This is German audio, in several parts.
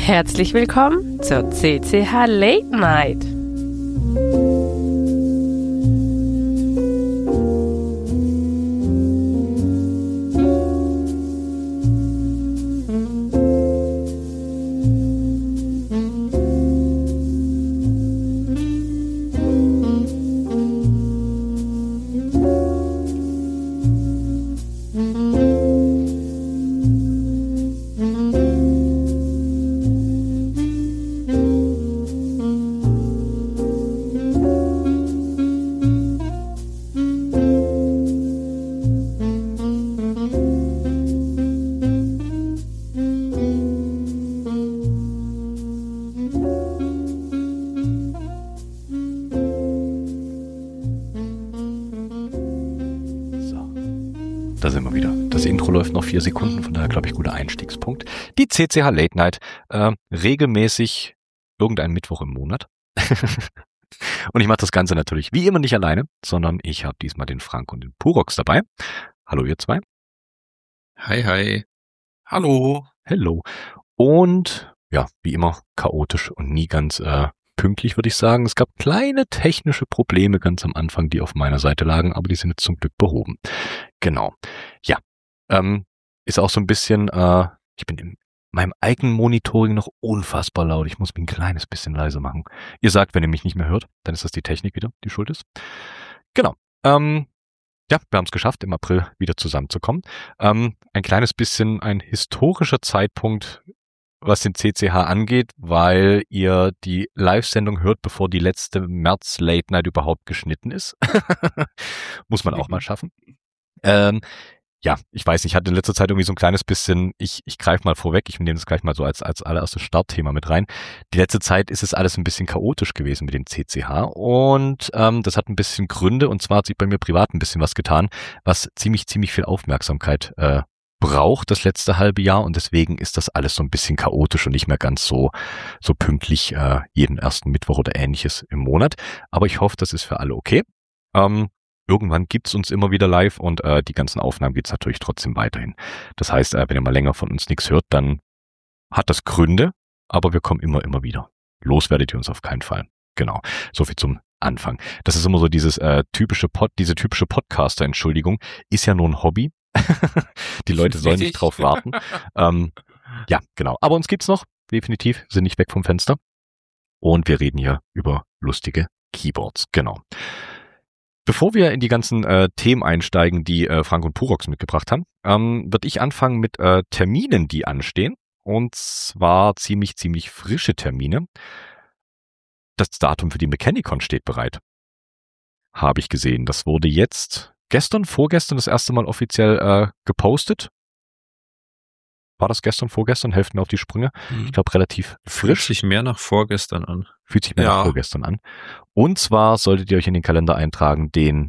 Herzlich willkommen zur CCH Late Night. Da sind wir wieder. Das Intro läuft noch 4 Sekunden, von daher glaube ich guter Einstiegspunkt. Die CCH Late Night, regelmäßig irgendein Mittwoch im Monat. Und ich mache das Ganze natürlich wie immer nicht alleine, sondern ich habe diesmal den Frank und den Purox dabei. Hallo ihr zwei. Hi, hi. Hallo. Hello. Und ja, wie immer chaotisch und nie ganz pünktlich, würde ich sagen. Es gab kleine technische Probleme ganz am Anfang, die auf meiner Seite lagen, aber die sind jetzt zum Glück behoben. Genau. Ja, ist auch so ein bisschen, ich bin in meinem eigenen Monitoring noch unfassbar laut. Ich muss mich ein kleines bisschen leiser machen. Ihr sagt, wenn ihr mich nicht mehr hört, dann ist das die Technik wieder, die schuld ist. Genau. Ja, wir haben es geschafft, im April wieder zusammenzukommen. Ein kleines bisschen ein historischer Zeitpunkt, was den CCH angeht, weil ihr die Live-Sendung hört, bevor die letzte März-Late Night überhaupt geschnitten ist. Muss man auch mal schaffen. Ja, ich weiß nicht, ich hatte in letzter Zeit irgendwie so ein kleines bisschen, ich greife mal vorweg, ich nehme das gleich mal so als allererstes Startthema mit rein. Die letzte Zeit ist es alles ein bisschen chaotisch gewesen mit dem CCH und das hat ein bisschen Gründe, und zwar hat sich bei mir privat ein bisschen was getan, was ziemlich viel Aufmerksamkeit braucht das letzte halbe Jahr, und deswegen ist das alles so ein bisschen chaotisch und nicht mehr ganz so pünktlich jeden ersten Mittwoch oder ähnliches im Monat. Aber ich hoffe, das ist für alle okay. Irgendwann gibt's uns immer wieder live, und die ganzen Aufnahmen geht's natürlich trotzdem weiterhin. Das heißt, wenn ihr mal länger von uns nichts hört, dann hat das Gründe, aber wir kommen immer wieder. Los werdet ihr uns auf keinen Fall. Genau, so viel zum Anfang. Das ist immer so diese typische Podcaster-Entschuldigung, ist ja nur ein Hobby. Die Leute sollen nicht drauf warten. Ja, genau. Aber uns gibt's noch, definitiv, sind nicht weg vom Fenster. Und wir reden hier über lustige Keyboards. Genau. Bevor wir in die ganzen Themen einsteigen, die Frank und Purox mitgebracht haben, würde ich anfangen mit Terminen, die anstehen. Und zwar ziemlich frische Termine. Das Datum für die Mechanicon steht bereit. Habe ich gesehen. Das wurde jetzt vorgestern das erste Mal offiziell gepostet. War das vorgestern? Helft mir auf die Sprünge. Ich glaube, relativ frisch. Fühlt sich mehr nach vorgestern an. Fühlt sich mehr nach vorgestern an. Und zwar solltet ihr euch in den Kalender eintragen, den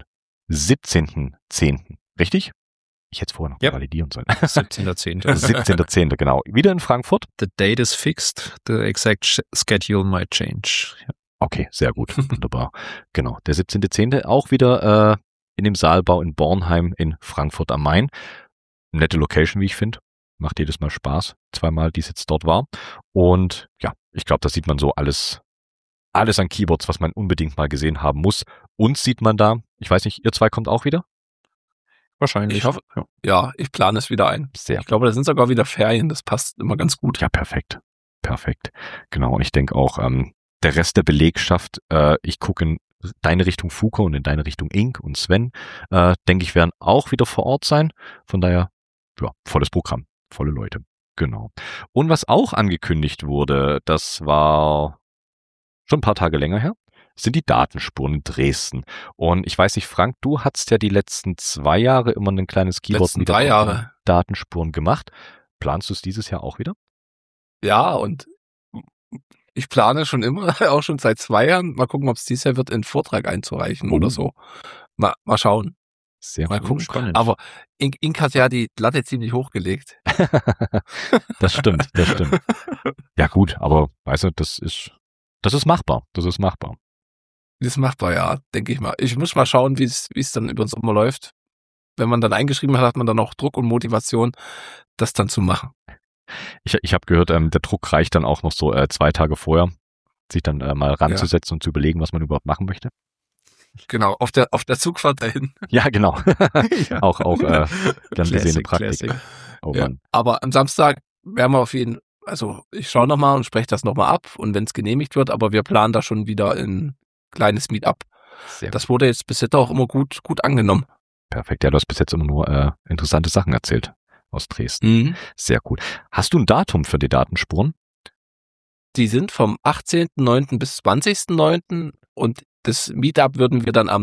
17.10. Richtig? Ich hätte es vorher noch validieren sollen. 17.10. 17.10. genau. Wieder in Frankfurt. The date is fixed. The exact schedule might change. Ja. Okay, sehr gut. Wunderbar. Genau. Der 17.10. auch wieder in dem Saalbau in Bornheim in Frankfurt am Main. Nette Location, wie ich finde. Macht jedes Mal Spaß. Zweimal, die es jetzt dort war. Und ja, ich glaube, da sieht man so alles an Keyboards, was man unbedingt mal gesehen haben muss. Uns sieht man da. Ich weiß nicht, ihr zwei kommt auch wieder? Wahrscheinlich. Ich hoffe, ja, ich plane es wieder ein. Sehr. Ich glaube, da sind sogar wieder Ferien. Das passt immer ganz gut. Ja, perfekt. Genau. Und ich denke auch, der Rest der Belegschaft, ich gucke in deine Richtung Fuko und in deine Richtung Ink und Sven, denke ich, werden auch wieder vor Ort sein. Von daher, ja, volles Programm. Volle Leute. Genau. Und was auch angekündigt wurde, das war schon ein paar Tage länger her, sind die Datenspuren in Dresden. Und ich weiß nicht, Frank, du hattest ja die letzten 2 Jahre immer ein kleines Keyboard mit 3 Jahre Datenspuren gemacht. Planst du es dieses Jahr auch wieder? Ja, und ich plane schon immer, auch schon seit 2 Jahren, mal gucken, ob es dieses Jahr wird, einen Vortrag einzureichen oder so. Mal schauen. Sehr mal gucken. Spannend. Aber Ink hat ja die Latte ziemlich hochgelegt. Das stimmt. Ja gut, aber weißt du, das ist machbar. Das ist machbar, ja, denke ich mal. Ich muss mal schauen, wie es dann über den Sommer läuft. Wenn man dann eingeschrieben hat, hat man dann auch Druck und Motivation, das dann zu machen. Ich habe gehört, der Druck reicht dann auch noch so 2 Tage vorher, sich dann mal ranzusetzen und zu überlegen, was man überhaupt machen möchte. Genau, auf der Zugfahrt dahin. Ja, genau. Ja. auch gern gesehene Praktik. Classic. Oh Ja. Mann. Aber am Samstag werden wir auf jeden, also ich schaue nochmal und spreche das nochmal ab und wenn es genehmigt wird, aber wir planen da schon wieder ein kleines Meetup. Sehr Das wurde jetzt bis jetzt auch immer gut angenommen. perfekt. Ja, du hast bis jetzt immer nur interessante Sachen erzählt aus Dresden. Sehr gut. Hast du ein Datum für die Datenspuren? Die sind vom 18.09. bis 20.09. und das Meetup würden wir dann am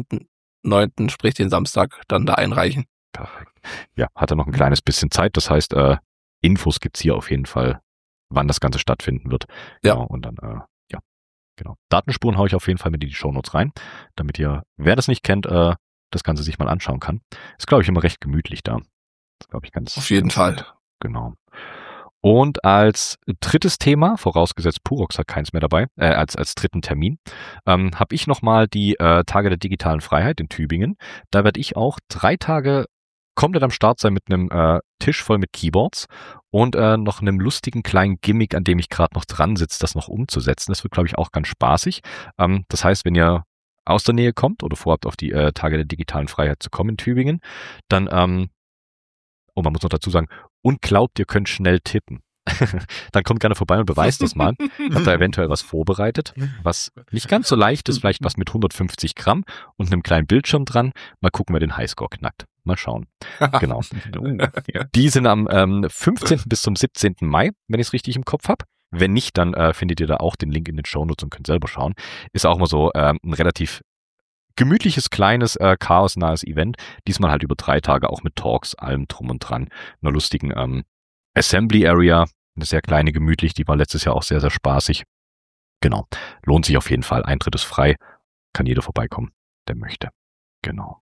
19.09., sprich den Samstag, dann da einreichen. Perfekt. Ja, hat er noch ein kleines bisschen Zeit. Das heißt, Infos gibt's hier auf jeden Fall, wann das Ganze stattfinden wird. Ja. Genau, und dann, genau. Datenspuren haue ich auf jeden Fall mit in die Shownotes rein, damit ihr, wer das nicht kennt, das Ganze sich mal anschauen kann. Ist, glaube ich, immer recht gemütlich da. Das glaube ich ganz. Auf jeden ganz Fall. gut. Genau. Und als drittes Thema, vorausgesetzt Purox hat keins mehr dabei, als dritten Termin, habe ich nochmal die Tage der digitalen Freiheit in Tübingen. Da werde ich auch 3 Tage komplett am Start sein mit einem Tisch voll mit Keyboards und noch einem lustigen kleinen Gimmick, an dem ich gerade noch dran sitze, das noch umzusetzen. Das wird, glaube ich, auch ganz spaßig. Das heißt, wenn ihr aus der Nähe kommt oder vorhabt, auf die Tage der digitalen Freiheit zu kommen in Tübingen, dann, und man muss noch dazu sagen, und glaubt, ihr könnt schnell tippen. Dann kommt gerne vorbei und beweist das mal. Habt da eventuell was vorbereitet, was nicht ganz so leicht ist, vielleicht was mit 150 Gramm und einem kleinen Bildschirm dran. Mal gucken, wer den Highscore knackt. Mal schauen. Genau. Ja. Die sind am 15. bis zum 17. Mai, wenn ich es richtig im Kopf habe. Wenn nicht, dann findet ihr da auch den Link in den Shownotes und könnt selber schauen. Ist auch mal so ein relativ gemütliches, kleines, chaosnahes Event. Diesmal halt über 3 Tage, auch mit Talks, allem drum und dran. Einer lustigen Assembly Area, eine sehr kleine, gemütlich. Die war letztes Jahr auch sehr, sehr spaßig. Genau. Lohnt sich auf jeden Fall. Eintritt ist frei. Kann jeder vorbeikommen, der möchte. Genau.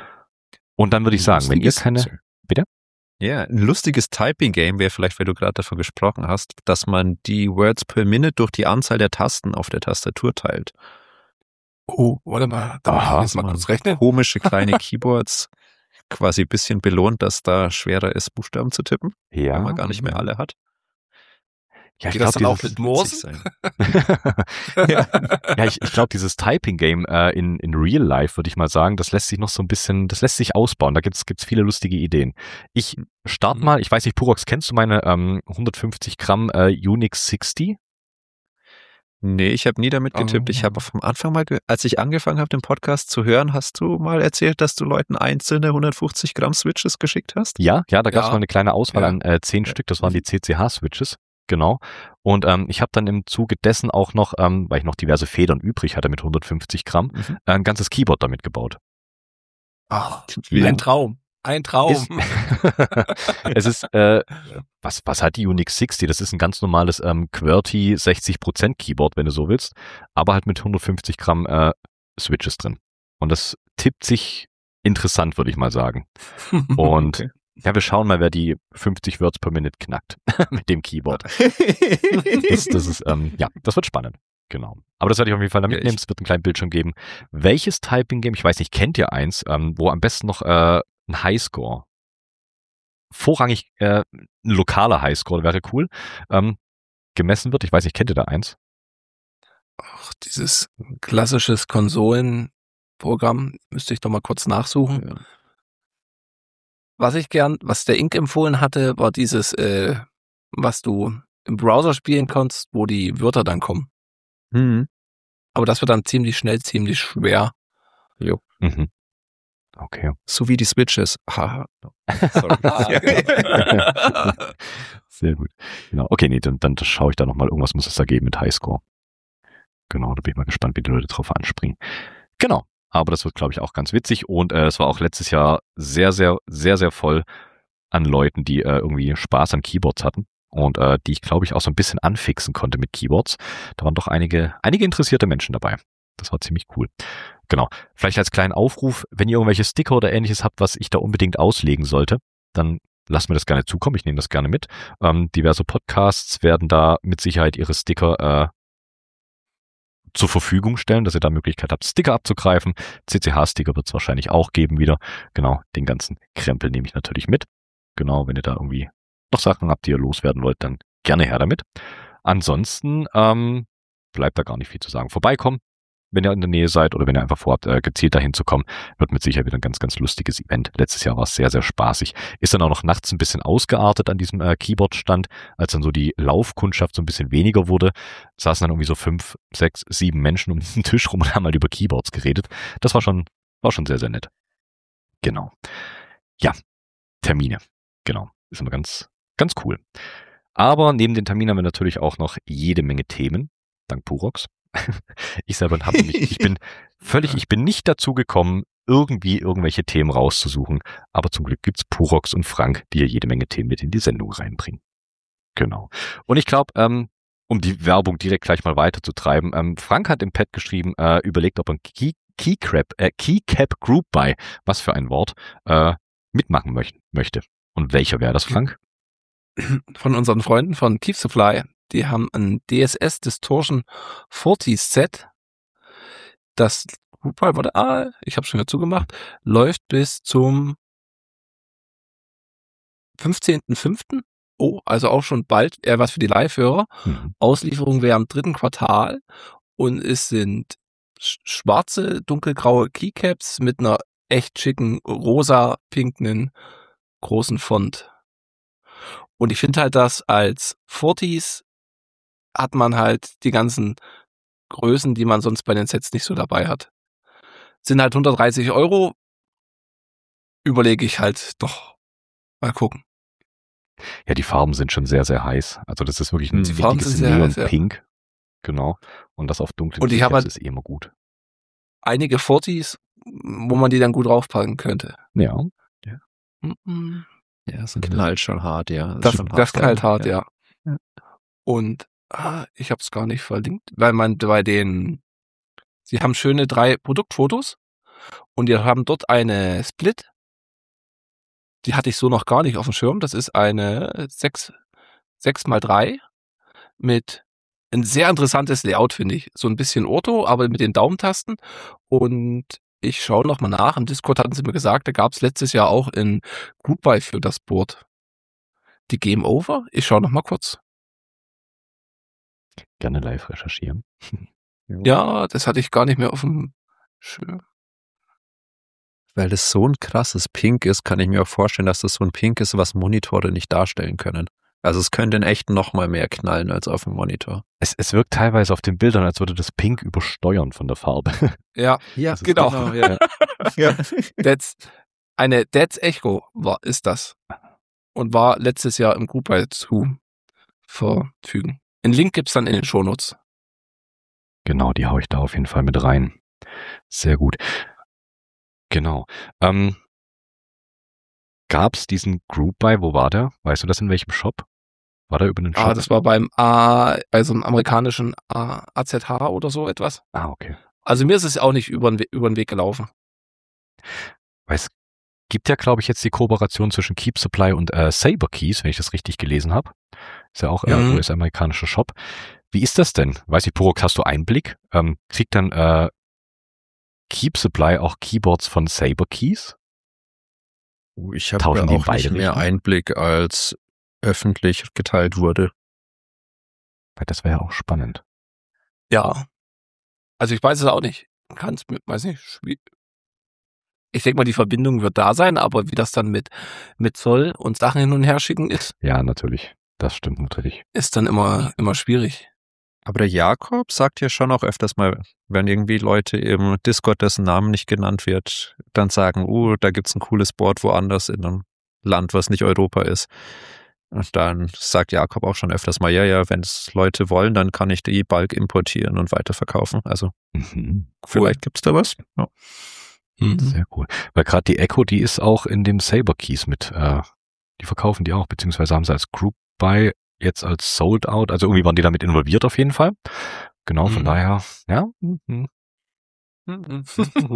Und dann würde ich sagen, wenn ihr keine... Bitte? Ja, ein lustiges Typing-Game wäre vielleicht, weil du gerade davon gesprochen hast, dass man die Words per Minute durch die Anzahl der Tasten auf der Tastatur teilt. Oh, warte mal, da muss ich jetzt mal kurz rechnen. Komische kleine Keyboards quasi ein bisschen belohnt, dass da schwerer ist, Buchstaben zu tippen, Ja. weil man gar nicht mehr alle hat. Ja, ich Geht das glaube, dann auch mit Morsen? ich glaube, dieses Typing-Game in Real Life, würde ich mal sagen, das lässt sich noch so ein bisschen, das lässt sich ausbauen. Da gibt's viele lustige Ideen. Ich starte mal, ich weiß nicht, Purox, kennst du meine 150 Gramm Unix 60? Nee, ich habe nie damit getippt. Ich habe vom Anfang mal, als ich angefangen habe, den Podcast zu hören, hast du mal erzählt, dass du Leuten einzelne 150 Gramm Switches geschickt hast? Ja, da gab's Ja. mal eine kleine Auswahl Ja. an 10 Stück, das waren die CCH-Switches. Genau. Und ich habe dann im Zuge dessen auch noch, weil ich noch diverse Federn übrig hatte mit 150 Gramm, ein ganzes Keyboard damit gebaut. Ach, Wie? ein Traum. Ein Traum. Ist, es ist, was hat die Unix 60? Das ist ein ganz normales QWERTY 60% Keyboard, wenn du so willst, aber halt mit 150 Gramm Switches drin. Und das tippt sich interessant, würde ich mal sagen. Und Okay. ja, wir schauen mal, wer die 50 Words per Minute knackt mit dem Keyboard. Das ist, das wird spannend. Genau. Aber das werde ich auf jeden Fall da Ja, mitnehmen. Es wird einen kleinen Bildschirm geben. Welches Typing-Game, ich weiß nicht, kennt ihr eins, wo am besten noch ein Highscore, vorrangig ein lokaler Highscore wäre cool, gemessen wird? Ich weiß nicht, kennt ihr da eins? Ach, dieses klassisches Konsolenprogramm müsste ich doch mal kurz nachsuchen. Ja. Was der Ink empfohlen hatte, war dieses, was du im Browser spielen kannst, wo die Wörter dann kommen. Mhm. Aber das wird dann ziemlich schnell, ziemlich schwer. Jo. Mhm. Okay. So wie die Switches. Haha. Sorry. Sehr gut. Genau. Okay, nee, dann schaue ich da nochmal. Irgendwas muss es da geben mit Highscore. Genau, da bin ich mal gespannt, wie die Leute drauf anspringen. Genau. Aber das wird, glaube ich, auch ganz witzig. Und es war auch letztes Jahr sehr, sehr, sehr, sehr voll an Leuten, die irgendwie Spaß an Keyboards hatten. Und die ich, glaube ich, auch so ein bisschen anfixen konnte mit Keyboards. Da waren doch einige interessierte Menschen dabei. Das war ziemlich cool. Genau. Vielleicht als kleinen Aufruf, wenn ihr irgendwelche Sticker oder ähnliches habt, was ich da unbedingt auslegen sollte, dann lasst mir das gerne zukommen. Ich nehme das gerne mit. Diverse Podcasts werden da mit Sicherheit ihre Sticker zur Verfügung stellen, dass ihr da Möglichkeit habt, Sticker abzugreifen. CCH-Sticker wird es wahrscheinlich auch geben wieder. Genau, den ganzen Krempel nehme ich natürlich mit. Genau, wenn ihr da irgendwie noch Sachen habt, die ihr loswerden wollt, dann gerne her damit. Ansonsten bleibt da gar nicht viel zu sagen. Vorbeikommen, wenn ihr in der Nähe seid oder wenn ihr einfach vorhabt, gezielt dahin zu kommen, wird mit Sicherheit wieder ein ganz, ganz lustiges Event. Letztes Jahr war es sehr, sehr spaßig. Ist dann auch noch nachts ein bisschen ausgeartet an diesem Keyboard-Stand, als dann so die Laufkundschaft so ein bisschen weniger wurde, saßen dann irgendwie so 5, 6, 7 Menschen um den Tisch rum und haben halt über Keyboards geredet. Das war schon sehr, sehr nett. Genau. Ja, Termine. Genau. Ist immer ganz, ganz cool. Aber neben den Terminen haben wir natürlich auch noch jede Menge Themen, dank Purox. Ich selber ich bin nicht dazu gekommen, irgendwie irgendwelche Themen rauszusuchen, aber zum Glück gibt's Purox und Frank, die ja jede Menge Themen mit in die Sendung reinbringen. Genau. Und ich glaube, um die Werbung direkt gleich mal weiterzutreiben, Frank hat im Pad geschrieben, überlegt, ob er ein Keycap Group Buy, was für ein Wort, mitmachen möchte. Und welcher wäre das, Frank? Von unseren Freunden von Keep Supply. Die haben ein DSS Distortion 40 Set. Das Group Buy ich habe schon wieder zugemacht, läuft bis zum 15.05. Oh, also auch schon bald, was für die Live-Hörer. Auslieferung wäre am 3. Quartal und es sind schwarze, dunkelgraue Keycaps mit einer echt schicken, rosa-pinken, großen Font. Und ich finde halt, dass als 40s hat man halt die ganzen Größen, die man sonst bei den Sets nicht so dabei hat. Sind halt 130 €. Überlege ich halt doch. Mal gucken. Ja, die Farben sind schon sehr, sehr heiß. Also das ist wirklich ein richtiges Neon-Pink. Ja. Genau. Und das auf dunklen Keycaps halt ist immer gut. Einige 40s, wo man die dann gut draufpacken könnte. Ja. Ja, das knallt schon hart, ja. Das knallt hart, ja. Und ich habe es gar nicht verlinkt, weil sie haben schöne 3 Produktfotos und die haben dort eine Split. Die hatte ich so noch gar nicht auf dem Schirm. Das ist eine 6x3 mit ein sehr interessantes Layout, finde ich. So ein bisschen Ortho, aber mit den Daumentasten. Und ich schaue nochmal nach. Im Discord hatten sie mir gesagt, da gab es letztes Jahr auch ein Group Buy für das Board. Die Game Over? Ich schaue nochmal kurz. Gerne live recherchieren. Ja, das hatte ich gar nicht mehr auf dem Schirm. Weil das so ein krasses Pink ist, kann ich mir auch vorstellen, dass das so ein Pink ist, was Monitore nicht darstellen können. Also es könnte in echt noch mal mehr knallen als auf dem Monitor. Es wirkt teilweise auf den Bildern, als würde das Pink übersteuern von der Farbe. Ja, genau. Ja. Ja. That's Echo ist das. Und war letztes Jahr im Group Buy zu verfügen. Einen Link gibt's dann in den Shownotes. Genau, die hau ich da auf jeden Fall mit rein. Sehr gut. Genau. Gab's diesen Group Buy, wo war der? Weißt du das in welchem Shop? War der über den Shop? Das war bei so einem amerikanischen AZH oder so etwas. Okay. Also mir ist es auch nicht über den Weg gelaufen. Weil es gibt ja, glaube ich, jetzt die Kooperation zwischen Keep Supply und Saber Keys, wenn ich das richtig gelesen habe. Ist ja auch ein US-amerikanischer Shop. Wie ist das denn? Weiß ich, Purox, hast du Einblick? Kriegt dann Keep Supply auch Keyboards von Saber Keys? Ich habe ja auch nicht mehr Einblick, als öffentlich geteilt wurde. Weil das wäre ja auch spannend. Ja. Also ich weiß es auch nicht. Weiß nicht. Ich denke mal, die Verbindung wird da sein, aber wie das dann mit Zoll und Sachen hin und her schicken ist. Ja, natürlich. Das stimmt natürlich. Ist dann immer schwierig. Aber der Jakob sagt ja schon auch öfters mal, wenn irgendwie Leute im Discord, dessen Namen nicht genannt wird, dann sagen, da gibt's ein cooles Board woanders in einem Land, was nicht Europa ist. Und dann sagt Jakob auch schon öfters mal, ja, wenn es Leute wollen, dann kann ich die Bulk importieren und weiterverkaufen. Also vielleicht gibt's da was. Ja. Sehr cool. Weil gerade die Echo, die ist auch in dem Saber Keys mit, die verkaufen die auch, beziehungsweise haben sie als Group Buy jetzt als Sold Out, also irgendwie waren die damit involviert auf jeden Fall. Genau, von daher, ja. Nein,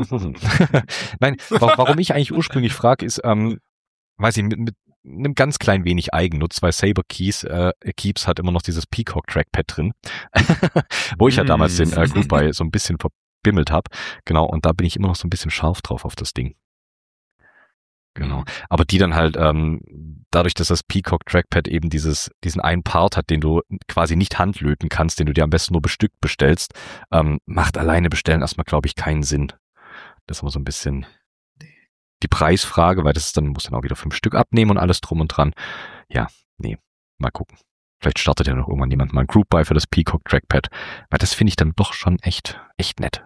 warum ich eigentlich ursprünglich frage, ist, weiß ich, mit einem ganz klein wenig Eigennutz, weil Saber Keys, Keeps hat immer noch dieses Peacock Trackpad drin, wo ich ja damals den Group Buy so ein bisschen verbimmelt habe. Genau, und da bin ich immer noch so ein bisschen scharf drauf auf das Ding. Genau. Aber die dann halt, dadurch, dass das Peacock Trackpad eben diesen einen Part hat, den du quasi nicht handlöten kannst, den du dir am besten nur bestückt bestellst, macht alleine bestellen erstmal, glaube ich, keinen Sinn. Das ist immer so ein bisschen die Preisfrage, weil das ist dann, muss dann auch wieder 5 Stück abnehmen und alles drum und dran. Ja, nee, mal gucken. Vielleicht startet ja noch irgendwann jemand mal ein Group Buy für das Peacock Trackpad, weil das finde ich dann doch schon echt nett.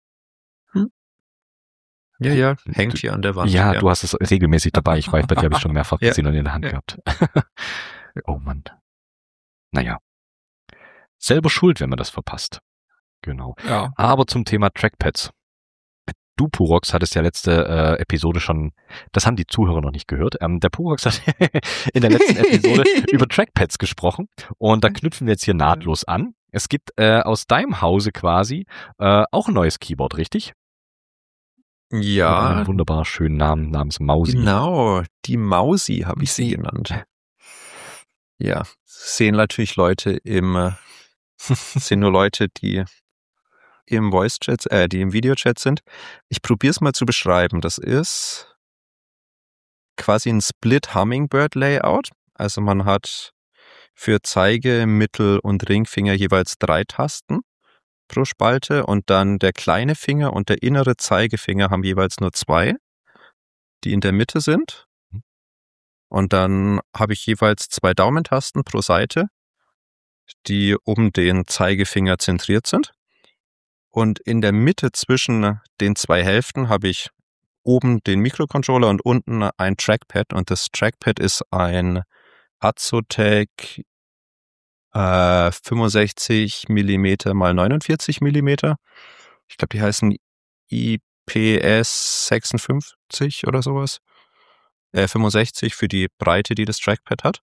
Ja, hängt hier an der Wand. Ja, du hast es regelmäßig dabei. Ich weiß, bei dir habe ich schon mehrfach Ja. gesehen und in der Hand Ja. gehabt. Oh Mann. Naja. Selber schuld, wenn man das verpasst. Genau. Ja. Aber zum Thema Trackpads. Du, Purox, hattest ja letzte Episode schon, das haben die Zuhörer noch nicht gehört. Der Purox hat in der letzten Episode über Trackpads gesprochen und da knüpfen wir jetzt hier nahtlos an. Es gibt aus deinem Hause quasi auch ein neues Keyboard, richtig? Mit Ja, einem wunderbar schönen Namen namens Mausi. genau. Die Mausi habe ich sie genannt. Ja, sehen natürlich Leute sind nur Leute, die im Voice-Chat, die im Videochat sind. Ich probiere es mal zu beschreiben. Das ist quasi ein Split-Hummingbird-Layout. Also man hat für Zeige-, Mittel- und Ringfinger jeweils 3 Tasten pro Spalte und dann der kleine Finger und der innere Zeigefinger haben jeweils nur 2, die in der Mitte sind. Und dann habe ich jeweils 2 Daumentasten pro Seite, die um den Zeigefinger zentriert sind. Und in der Mitte zwischen den 2 Hälften habe ich oben den Mikrocontroller und unten ein Trackpad. Und das Trackpad ist ein Azotec 65 mm mal 49 mm. Ich glaube, die heißen IPS 56 oder sowas. 65 für die Breite, die das Trackpad hat.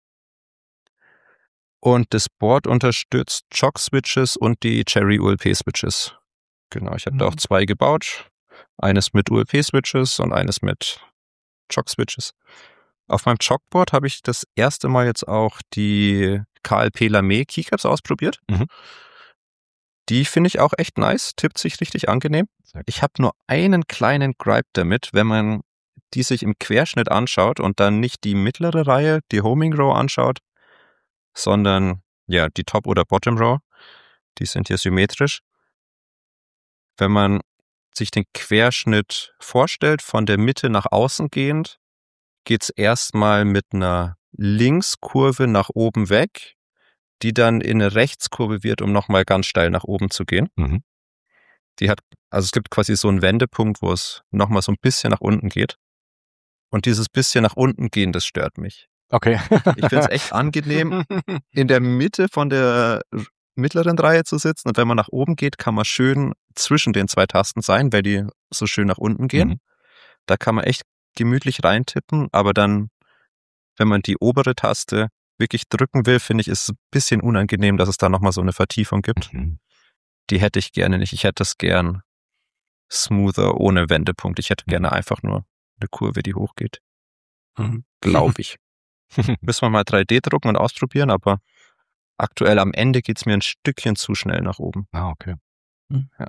Und das Board unterstützt Jog-Switches und die Cherry ULP-Switches. Genau, ich habe da auch 2 gebaut. Eines mit ULP-Switches und eines mit Jog-Switches. Auf meinem Jogboard habe ich das erste Mal jetzt auch die KLP Lame Keycaps ausprobiert. Mhm. Die finde ich auch echt nice, tippt sich richtig angenehm. Sehr gut. Ich habe nur einen kleinen Gripe damit, wenn man die sich im Querschnitt anschaut und dann nicht die mittlere Reihe, die Homing Row anschaut, sondern ja die Top- oder Bottom Row. Die sind hier symmetrisch. Wenn man sich den Querschnitt vorstellt, von der Mitte nach außen gehend, geht's erstmal mit einer Linkskurve nach oben weg, die dann in eine Rechtskurve wird, um nochmal ganz steil nach oben zu gehen. Mhm. Also es gibt quasi so einen Wendepunkt, wo es nochmal so ein bisschen nach unten geht. Und dieses bisschen nach unten gehen, das stört mich. Okay. Ich finde es echt angenehm, in der Mitte von der mittleren Reihe zu sitzen. Und wenn man nach oben geht, kann man schön zwischen den 2 Tasten sein, weil die so schön nach unten gehen. Mhm. Da kann man echt gemütlich reintippen. Aber dann, wenn man die obere Taste wirklich drücken will, finde ich, ist es ein bisschen unangenehm, dass es da nochmal so eine Vertiefung gibt. Mhm. Die hätte ich gerne nicht. Ich hätte es gern smoother, ohne Wendepunkt. Ich hätte gerne einfach nur eine Kurve, die hochgeht. Glaube ich. Müssen wir mal 3D drucken und ausprobieren, aber aktuell am Ende geht's mir ein Stückchen zu schnell nach oben. Ah, okay. Ja.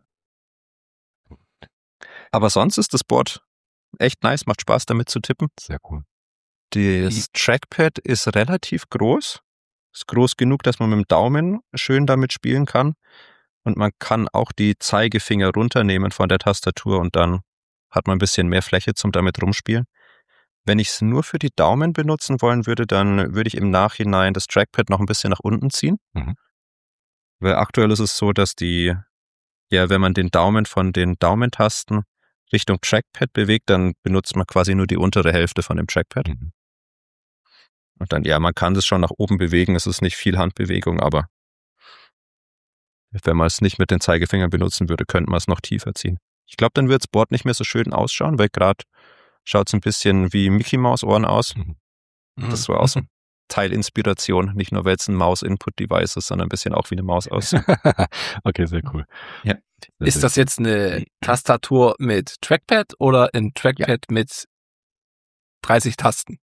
Aber sonst ist das Board echt nice, macht Spaß damit zu tippen. Sehr cool. Das Trackpad ist relativ groß. Ist groß genug, dass man mit dem Daumen schön damit spielen kann. Und man kann auch die Zeigefinger runternehmen von der Tastatur und dann hat man ein bisschen mehr Fläche zum damit rumspielen. Wenn ich es nur für die Daumen benutzen wollen würde, dann würde ich im Nachhinein das Trackpad noch ein bisschen nach unten ziehen. Mhm. Weil aktuell ist es so, dass wenn man den Daumen von den Daumentasten Richtung Trackpad bewegt, dann benutzt man quasi nur die untere Hälfte von dem Trackpad. Mhm. Und dann, man kann es schon nach oben bewegen, es ist nicht viel Handbewegung, aber wenn man es nicht mit den Zeigefingern benutzen würde, könnte man es noch tiefer ziehen. Ich glaube, dann wird das Board nicht mehr so schön ausschauen, weil gerade schaut es ein bisschen wie Mickey Maus Ohren aus. Mhm. Das war auch so ein Teil Inspiration, nicht nur weil es ein Maus-Input-Device ist, sondern ein bisschen auch wie eine Maus aussieht. Okay, sehr cool. Ja. Ist das jetzt eine Tastatur mit Trackpad oder ein Trackpad mit 30 Tasten?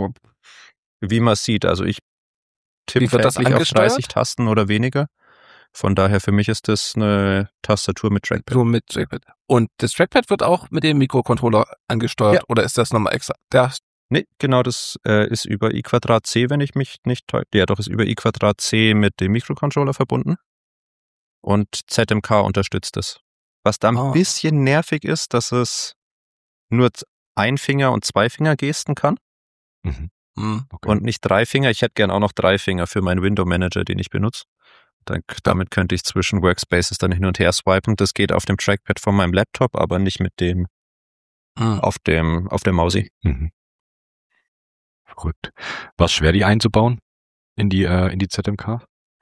Wie man sieht, also ich tippe Wie wird das täglich auf angesteuert? 30 Tasten oder weniger. Von daher für mich ist das eine Tastatur mit Trackpad. So mit Trackpad. Und das Trackpad wird auch mit dem Mikrocontroller angesteuert, oder ist das nochmal extra? Nee, genau, das ist über I²C, wenn ich mich nicht täusche. Ja, doch, ist über I²C mit dem Mikrocontroller verbunden. Und ZMK unterstützt es. Was da ein bisschen nervig ist, dass es nur Einfinger- und Zweifinger-Gesten kann. Mhm. Okay. Und nicht 3 Finger. Ich hätte gern auch noch 3 Finger für meinen Window-Manager, den ich benutze. Damit könnte ich zwischen Workspaces dann hin und her swipen. Das geht auf dem Trackpad von meinem Laptop, aber nicht mit dem auf der Mausi. Mhm. Verrückt. War es schwer, die einzubauen in die ZMK?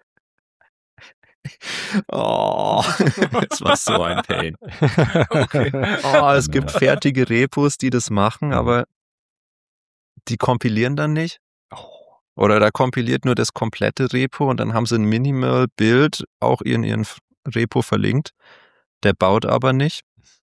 Oh, das war so ein Pain. Okay. Oh, es gibt fertige Repos, die das machen, aber die kompilieren dann nicht. Oder da kompiliert nur das komplette Repo und dann haben sie ein Minimal-Build auch in ihren Repo verlinkt. Der baut aber nicht.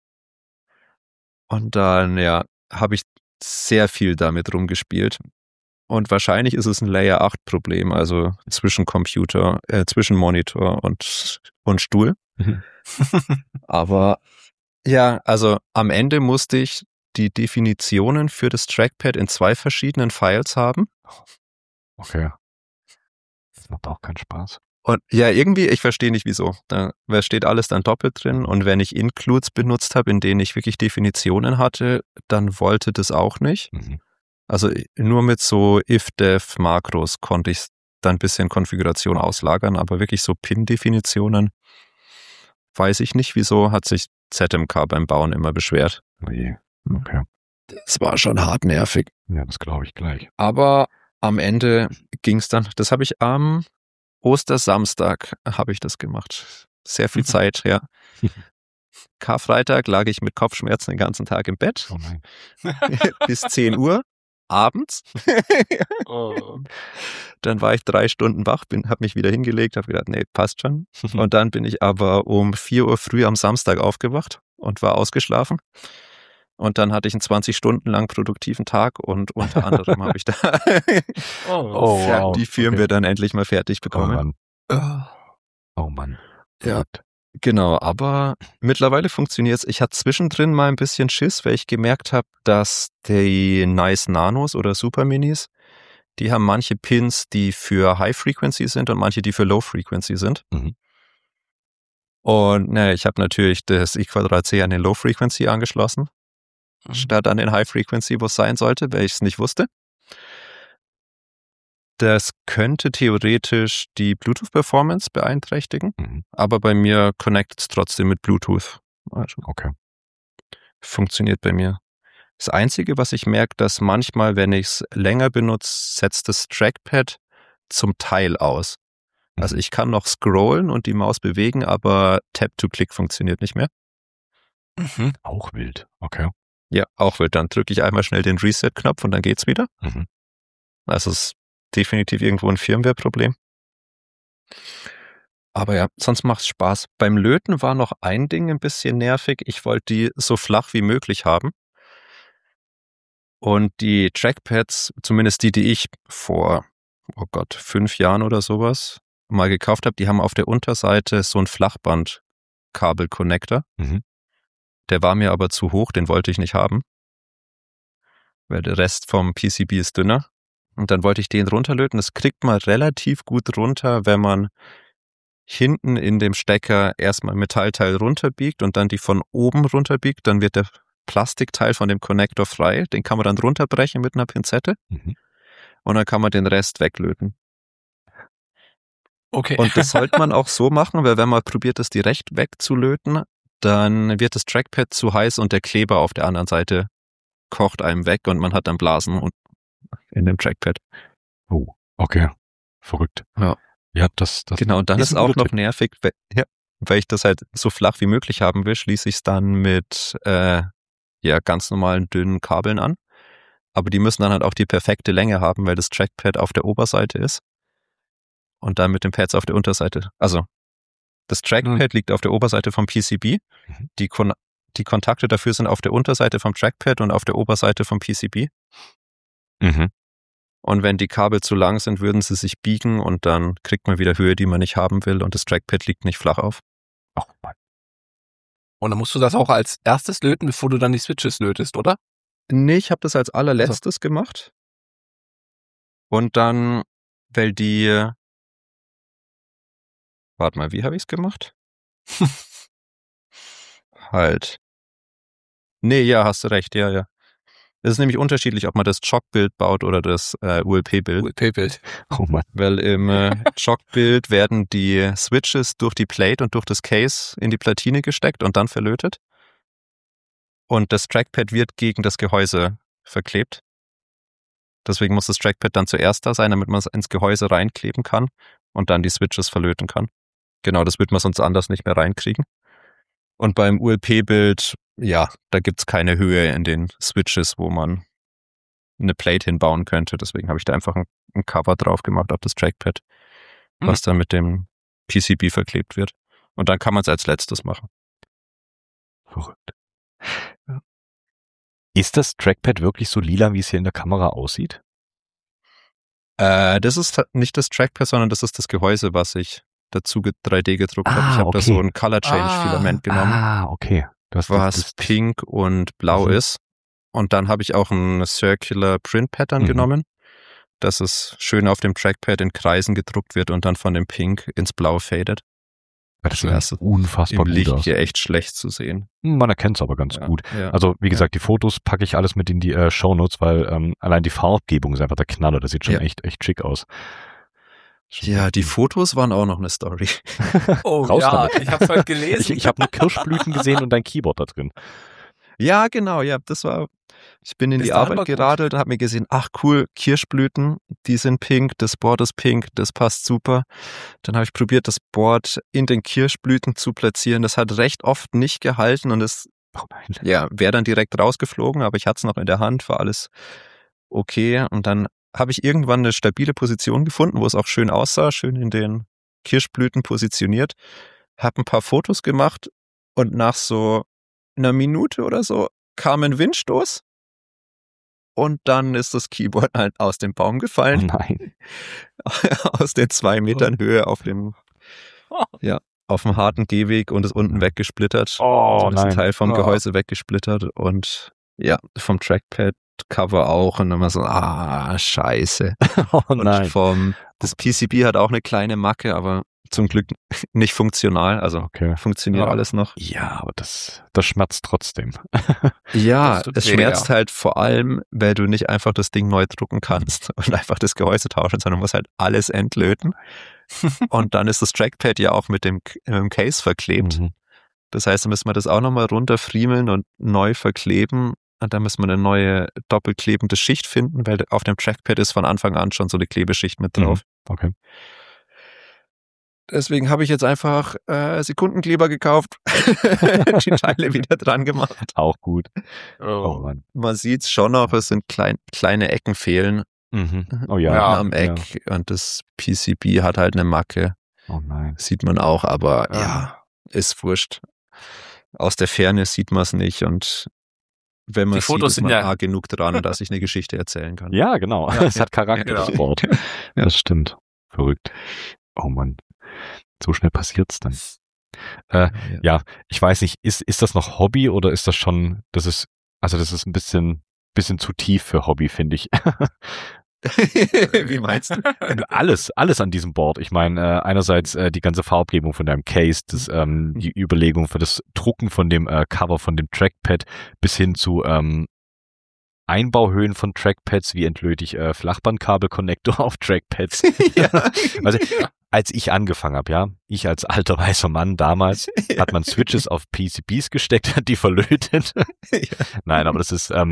Und dann, habe ich sehr viel damit rumgespielt. Und wahrscheinlich ist es ein Layer 8 Problem, also zwischen zwischen Monitor und Stuhl. Aber ja, also am Ende musste ich die Definitionen für das Trackpad in 2 verschiedenen Files haben. Okay. Das macht auch keinen Spaß. Und ja, irgendwie, ich verstehe nicht wieso. Da steht alles dann doppelt drin und wenn ich Includes benutzt habe, in denen ich wirklich Definitionen hatte, dann wollte das auch nicht. Mhm. Also nur mit so if-dev-Makros konnte ich dann ein bisschen Konfiguration auslagern, aber wirklich so Pin-Definitionen, weiß ich nicht, wieso hat sich ZMK beim Bauen immer beschwert. Oh je. Okay. Das war schon hart nervig. Ja, das glaube ich gleich. Aber am Ende ging es dann, das habe ich am Ostersamstag habe ich das gemacht. Sehr viel Zeit, ja. Karfreitag lag ich mit Kopfschmerzen den ganzen Tag im Bett. Oh nein. Bis 10 Uhr abends. Dann war ich 3 Stunden wach, habe mich wieder hingelegt, habe gedacht, nee, passt schon. Und dann bin ich aber um 4 Uhr früh am Samstag aufgewacht und war ausgeschlafen. Und dann hatte ich einen 20 Stunden lang produktiven Tag und unter anderem habe ich da wow. die Firmware dann endlich mal fertig bekommen. Oh Mann. Ja, genau, aber mittlerweile funktioniert es. Ich hatte zwischendrin mal ein bisschen Schiss, weil ich gemerkt habe, dass die Nice Nanos oder Super Minis, die haben manche Pins, die für High Frequency sind und manche, die für Low Frequency sind. Mhm. Und ich habe natürlich das I²C an den Low Frequency angeschlossen, statt an den High Frequency, wo es sein sollte, weil ich es nicht wusste. Das könnte theoretisch die Bluetooth-Performance beeinträchtigen, aber bei mir connectet es trotzdem mit Bluetooth. Also okay. Funktioniert bei mir. Das Einzige, was ich merke, dass manchmal, wenn ich es länger benutze, setzt das Trackpad zum Teil aus. Also ich kann noch scrollen und die Maus bewegen, aber Tap-to-Click funktioniert nicht mehr. Auch wild, okay. Ja, auch wild. Dann drücke ich einmal schnell den Reset-Knopf und dann geht's wieder. Also es ist definitiv irgendwo ein Firmware-Problem. Aber ja, sonst macht's Spaß. Beim Löten war noch ein Ding ein bisschen nervig. Ich wollte die so flach wie möglich haben. Und die Trackpads, zumindest die ich vor, 5 Jahren oder sowas mal gekauft habe, die haben auf der Unterseite so einen Flachband-Kabel-Connector. Der war mir aber zu hoch, den wollte ich nicht haben. Weil der Rest vom PCB ist dünner. Und dann wollte ich den runterlöten. Das kriegt man relativ gut runter, wenn man hinten in dem Stecker erstmal ein Metallteil runterbiegt und dann die von oben runterbiegt. Dann wird der Plastikteil von dem Konnektor frei. Den kann man dann runterbrechen mit einer Pinzette. Und dann kann man den Rest weglöten. Okay. Und das sollte man auch so machen, weil wenn man probiert, das direkt wegzulöten, dann wird das Trackpad zu heiß und der Kleber auf der anderen Seite kocht einem weg und man hat dann Blasen in dem Trackpad. Oh, okay. Verrückt. Ja. Ja, das genau, und dann ist auch noch nervig, weil ich das halt so flach wie möglich haben will, schließe ich es dann mit ganz normalen dünnen Kabeln an. Aber die müssen dann halt auch die perfekte Länge haben, weil das Trackpad auf der Oberseite ist. Und dann mit den Pads auf der Unterseite. Also das Trackpad liegt auf der Oberseite vom PCB. Die Kontakte dafür sind auf der Unterseite vom Trackpad und auf der Oberseite vom PCB. Und wenn die Kabel zu lang sind, würden sie sich biegen und dann kriegt man wieder Höhe, die man nicht haben will und das Trackpad liegt nicht flach auf. Ach Mann. Und dann musst du das auch als erstes löten, bevor du dann die Switches lötest, oder? Nee, ich habe das als allerletztes gemacht. Und dann, weil die... Warte mal, wie habe ich es gemacht? Halt. Nee, ja, hast du recht, ja. Es ist nämlich unterschiedlich, ob man das Jog-Bild baut oder das ULP-Bild. ULP-Bild. Oh Mann. Weil im Jog-Bild werden die Switches durch die Plate und durch das Case in die Platine gesteckt und dann verlötet. Und das Trackpad wird gegen das Gehäuse verklebt. Deswegen muss das Trackpad dann zuerst da sein, damit man es ins Gehäuse reinkleben kann und dann die Switches verlöten kann. Genau, das wird man sonst anders nicht mehr reinkriegen. Und beim ULP-Bild, ja, da gibt's keine Höhe in den Switches, wo man eine Plate hinbauen könnte. Deswegen habe ich da einfach ein Cover drauf gemacht auf das Trackpad, was dann mit dem PCB verklebt wird. Und dann kann man es als letztes machen. Verrückt. Ja. Ist das Trackpad wirklich so lila, wie es hier in der Kamera aussieht? Das ist nicht das Trackpad, sondern das ist das Gehäuse, was ich dazu 3D gedruckt habe. Ich habe da so ein Color Change Filament genommen. Okay. Was pink und blau ist. Und dann habe ich auch ein Circular Print Pattern genommen, dass es schön auf dem Trackpad in Kreisen gedruckt wird und dann von dem Pink ins Blau fadet. Das sieht unfassbar im gut Licht aus. hier echt schlecht zu sehen. Man erkennt es aber ganz gut. Ja. Also wie gesagt, die Fotos packe ich alles mit in die Shownotes, weil allein die Farbgebung ist einfach der Knaller. Das sieht schon echt schick aus. Ja, die Fotos waren auch noch eine Story. Oh Raus ja, damit. ich habe es heute gelesen. Ich habe nur Kirschblüten gesehen und dein Keyboard da drin. Ja, genau, ja, ich bin in Ist die doch Arbeit immer gut. geradelt und habe mir gesehen, ach cool, Kirschblüten, die sind pink, das Board ist pink, das passt super. Dann habe ich probiert, das Board in den Kirschblüten zu platzieren. Das hat recht oft nicht gehalten und es wäre dann direkt rausgeflogen, aber ich hatte es noch in der Hand, war alles okay. Und dann habe ich irgendwann eine stabile Position gefunden, wo es auch schön aussah, schön in den Kirschblüten positioniert, habe ein paar Fotos gemacht und nach so einer Minute oder so kam ein Windstoß und dann ist das Keyboard halt aus dem Baum Oh gefallen, nein. aus den 2 Metern Höhe auf dem harten Gehweg und ist unten weggesplittert. Oh ist ein nein. Teil vom Gehäuse weggesplittert und ja, vom Trackpad-Cover auch und immer so, scheiße. Oh Und nein. das PCB hat auch eine kleine Macke, aber zum Glück nicht funktional, also Okay. funktioniert alles noch. Ja, aber das schmerzt trotzdem. Ja, Das tut es weh, schmerzt ja. halt vor allem, weil du nicht einfach das Ding neu drucken kannst und einfach das Gehäuse tauschen, sondern musst halt alles entlöten. Und dann ist das Trackpad ja auch mit dem Case verklebt. Das heißt, da müssen wir das auch nochmal runterfriemeln und neu verkleben. Und dann müssen wir eine neue doppelklebende Schicht finden, weil auf dem Trackpad ist von Anfang an schon so eine Klebeschicht mit drauf. Okay. Deswegen habe ich jetzt einfach Sekundenkleber gekauft, die Teile wieder dran gemacht. Auch gut. Oh Mann. Man sieht es schon noch, es sind kleine Ecken fehlen Oh ja. am Eck und das PCB hat halt eine Macke. Oh nein. Sieht man auch, aber ja, ist wurscht. Aus der Ferne sieht man es nicht und wenn man Die Fotos ist sind man ja- nah genug dran, dass ich eine Geschichte erzählen kann. Ja, genau. Es hat Charakter, genau. das Board. Das stimmt. Verrückt. Oh Mann. So schnell passiert's dann. Ja, ich weiß nicht, ist das noch Hobby oder ist das schon, das ist ein bisschen zu tief für Hobby, finde ich. Wie meinst du? Alles an diesem Board. Ich meine, einerseits die ganze Farbgebung von deinem Case, die Überlegung für das Drucken von dem Cover von dem Trackpad bis hin zu Einbauhöhen von Trackpads, wie entlöte ich Flachbandkabel-Connector auf Trackpads. Also, als ich angefangen habe, ich als alter weißer Mann damals, hat man Switches auf PCBs gesteckt, hat die verlötet. Nein, aber das ist,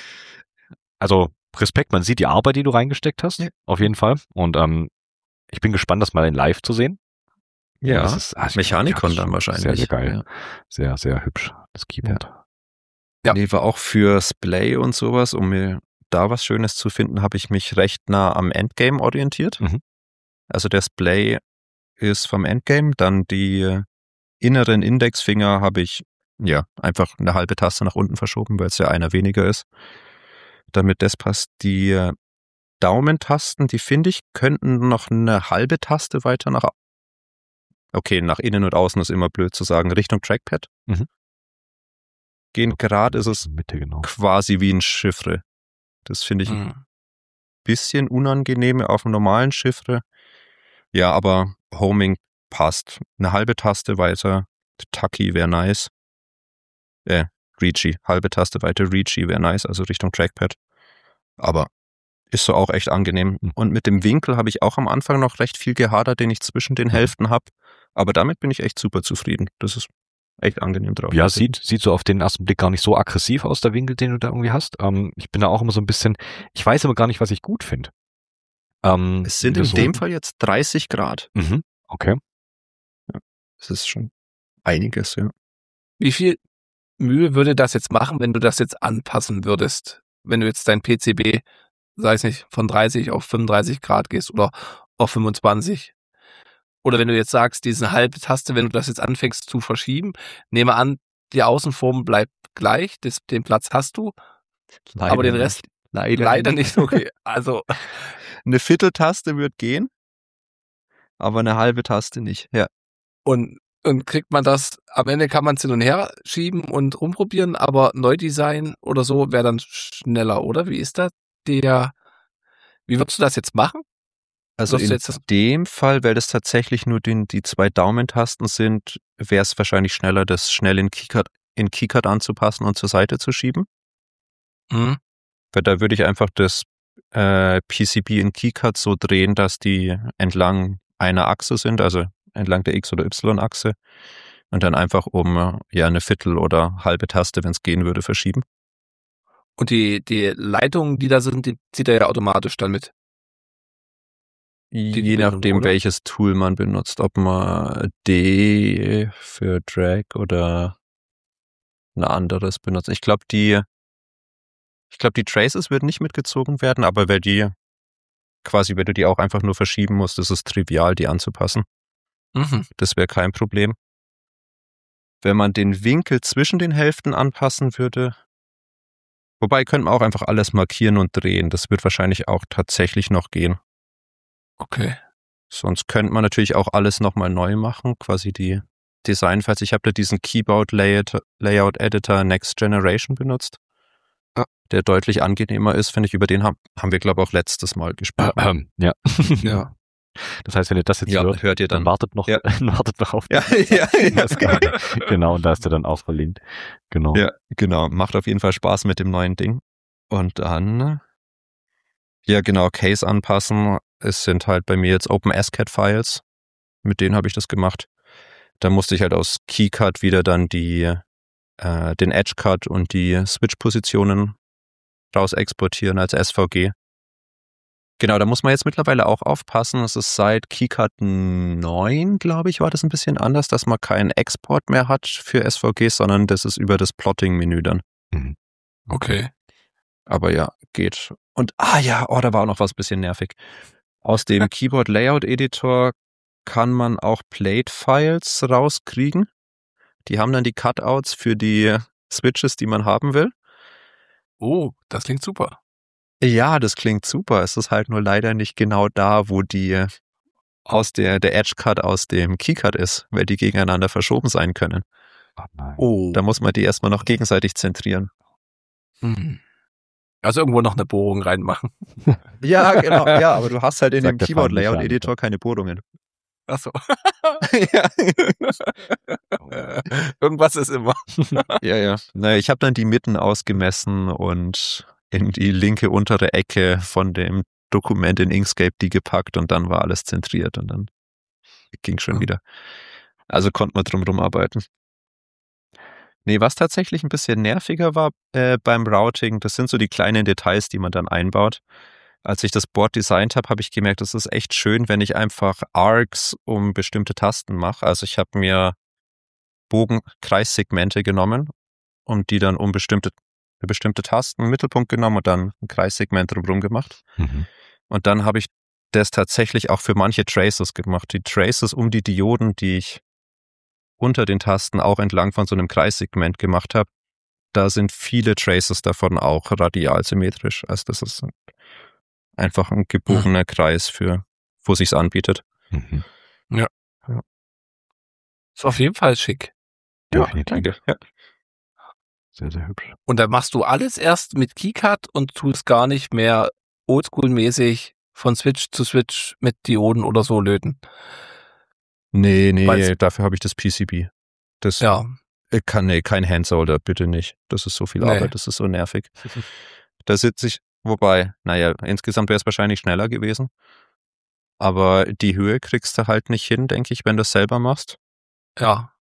also Respekt, man sieht die Arbeit, die du reingesteckt hast, auf jeden Fall. Und ich bin gespannt, das mal in live zu sehen. Ja, das ist, Mechanikon dann wahrscheinlich. Sehr, sehr geil. Ja. Sehr, sehr hübsch, das Keyboard. Ja. Nee, war auch fürs Play und sowas, um mir da was Schönes zu finden, habe ich mich recht nah am Endgame orientiert. Also der Splay ist vom Endgame, dann die inneren Indexfinger habe ich einfach eine halbe Taste nach unten verschoben, weil es ja einer weniger ist, damit das passt. Die Daumentasten, die finde ich, könnten noch eine halbe Taste weiter nach innen und außen ist immer blöd zu sagen, Richtung Trackpad gehen. Gerade ist es Mitte, genau. quasi wie ein Chiffre. Das finde ich ein bisschen unangenehm auf dem normalen Chiffre. Ja, aber Homing passt. Eine halbe Taste weiter, Tucky wäre nice. Reachy, halbe Taste weiter, Reachy wäre nice, also Richtung Trackpad. Aber ist so auch echt angenehm. Und mit dem Winkel habe ich auch am Anfang noch recht viel gehadert, den ich zwischen den Hälften habe. Aber damit bin ich echt super zufrieden. Das ist echt angenehm drauf. Ja, sieht so auf den ersten Blick gar nicht so aggressiv aus, der Winkel, den du da irgendwie hast. Ich bin da auch immer so ein bisschen, ich weiß aber gar nicht, was ich gut finde. Es sind in dem Fall jetzt 30 Grad. Okay. Ja, das ist schon einiges, ja. Wie viel Mühe würde das jetzt machen, wenn du das jetzt anpassen würdest? Wenn du jetzt dein PCB, sei es nicht, von 30 auf 35 Grad gehst oder auf 25? Oder wenn du jetzt sagst, diese halbe Taste, wenn du das jetzt anfängst zu verschieben, nehme an, die Außenform bleibt gleich, den Platz hast du, Leider aber den Rest leider nicht. Okay, also eine Vierteltaste wird gehen, aber eine halbe Taste nicht. Ja. Und kriegt man das, am Ende kann man es hin und her schieben und rumprobieren, aber Neudesign oder so wäre dann schneller, oder? Wie ist das? Wie würdest du das jetzt machen? Also in dem Fall, weil das tatsächlich nur die 2 Daumentasten sind, wäre es wahrscheinlich schneller, das schnell in KiCad anzupassen und zur Seite zu schieben. Weil da würde ich einfach das PCB in KiCad so drehen, dass die entlang einer Achse sind, also entlang der X- oder Y-Achse und dann einfach um eine Viertel- oder halbe Taste, wenn es gehen würde, verschieben. Und die Leitungen, die da sind, die zieht er ja automatisch dann mit. Je nachdem, welches Tool man benutzt, ob man D für Drag oder ein anderes benutzt. Ich glaube, die Traces würden nicht mitgezogen werden, aber wenn du die auch einfach nur verschieben musst, ist es trivial, die anzupassen. Das wäre kein Problem. Wenn man den Winkel zwischen den Hälften anpassen würde, wobei könnte man auch einfach alles markieren und drehen. Das wird wahrscheinlich auch tatsächlich noch gehen. Okay. Sonst könnte man natürlich auch alles nochmal neu machen, quasi die Designfiles. Ich habe da diesen Keyboard Layout Editor Next Generation benutzt, der deutlich angenehmer ist, finde ich. Über den haben wir, glaube ich, auch letztes Mal gesprochen. Ja. Ja. Das heißt, wenn ihr das jetzt hört ihr dann wartet noch auf ja. Genau, und da ist er dann auch verlinkt. Genau. Ja, genau. Macht auf jeden Fall Spaß mit dem neuen Ding. Und dann Case anpassen. Es sind halt bei mir jetzt OpenSCAD-Files. Mit denen habe ich das gemacht. Da musste ich halt aus KiCad wieder dann den Edge-Cut und die Switch-Positionen raus exportieren als SVG. Genau, da muss man jetzt mittlerweile auch aufpassen. Es ist seit KiCad 9, glaube ich, war das ein bisschen anders, dass man keinen Export mehr hat für SVGs, sondern das ist über das Plotting-Menü dann. Okay. Aber ja, geht. Und da war auch noch was ein bisschen nervig. Aus dem Keyboard Layout Editor kann man auch Plate-Files rauskriegen. Die haben dann die Cutouts für die Switches, die man haben will. Oh, das klingt super. Ja, das klingt super. Es ist halt nur leider nicht genau da, wo die aus der Edge-Cut aus dem KiCad ist, weil die gegeneinander verschoben sein können. Da muss man die erstmal noch gegenseitig zentrieren. Also irgendwo noch eine Bohrung reinmachen. Ja, genau. Ja, aber du hast halt in dem Keyboard Layout Editor keine Bohrungen. Ach so. Ja. Irgendwas ist immer. Ja. Naja, ich habe dann die Mitten ausgemessen und in die linke untere Ecke von dem Dokument in Inkscape die gepackt und dann war alles zentriert und dann ging schon wieder. Also konnte man drum arbeiten. Nee, was tatsächlich ein bisschen nerviger war beim Routing, das sind so die kleinen Details, die man dann einbaut. Als ich das Board designt habe, habe ich gemerkt, es ist echt schön, wenn ich einfach Arcs um bestimmte Tasten mache. Also ich habe mir Bogen-Kreissegmente genommen und die dann um bestimmte Tasten einen Mittelpunkt genommen und dann ein Kreissegment drumherum gemacht. Und dann habe ich das tatsächlich auch für manche Traces gemacht. Die Traces um die Dioden, die ich unter den Tasten auch entlang von so einem Kreissegment gemacht habe, da sind viele Traces davon auch radial symmetrisch. Also das ist Einfach ein gebogener Kreis für, wo sich's anbietet. Mhm. Ist auf jeden Fall schick. Definitiv. Danke. Ja. Sehr, sehr hübsch. Und dann machst du alles erst mit KeyCut und tust gar nicht mehr oldschool-mäßig von Switch zu Switch mit Dioden oder so löten. Nee, dafür habe ich das PCB. Das Ja. kein Handsolder, bitte nicht. Das ist so viel Nee. Arbeit, das ist so nervig. Da sitze ich, wobei, insgesamt wäre es wahrscheinlich schneller gewesen. Aber die Höhe kriegst du halt nicht hin, denke ich, wenn du es selber machst. Ja.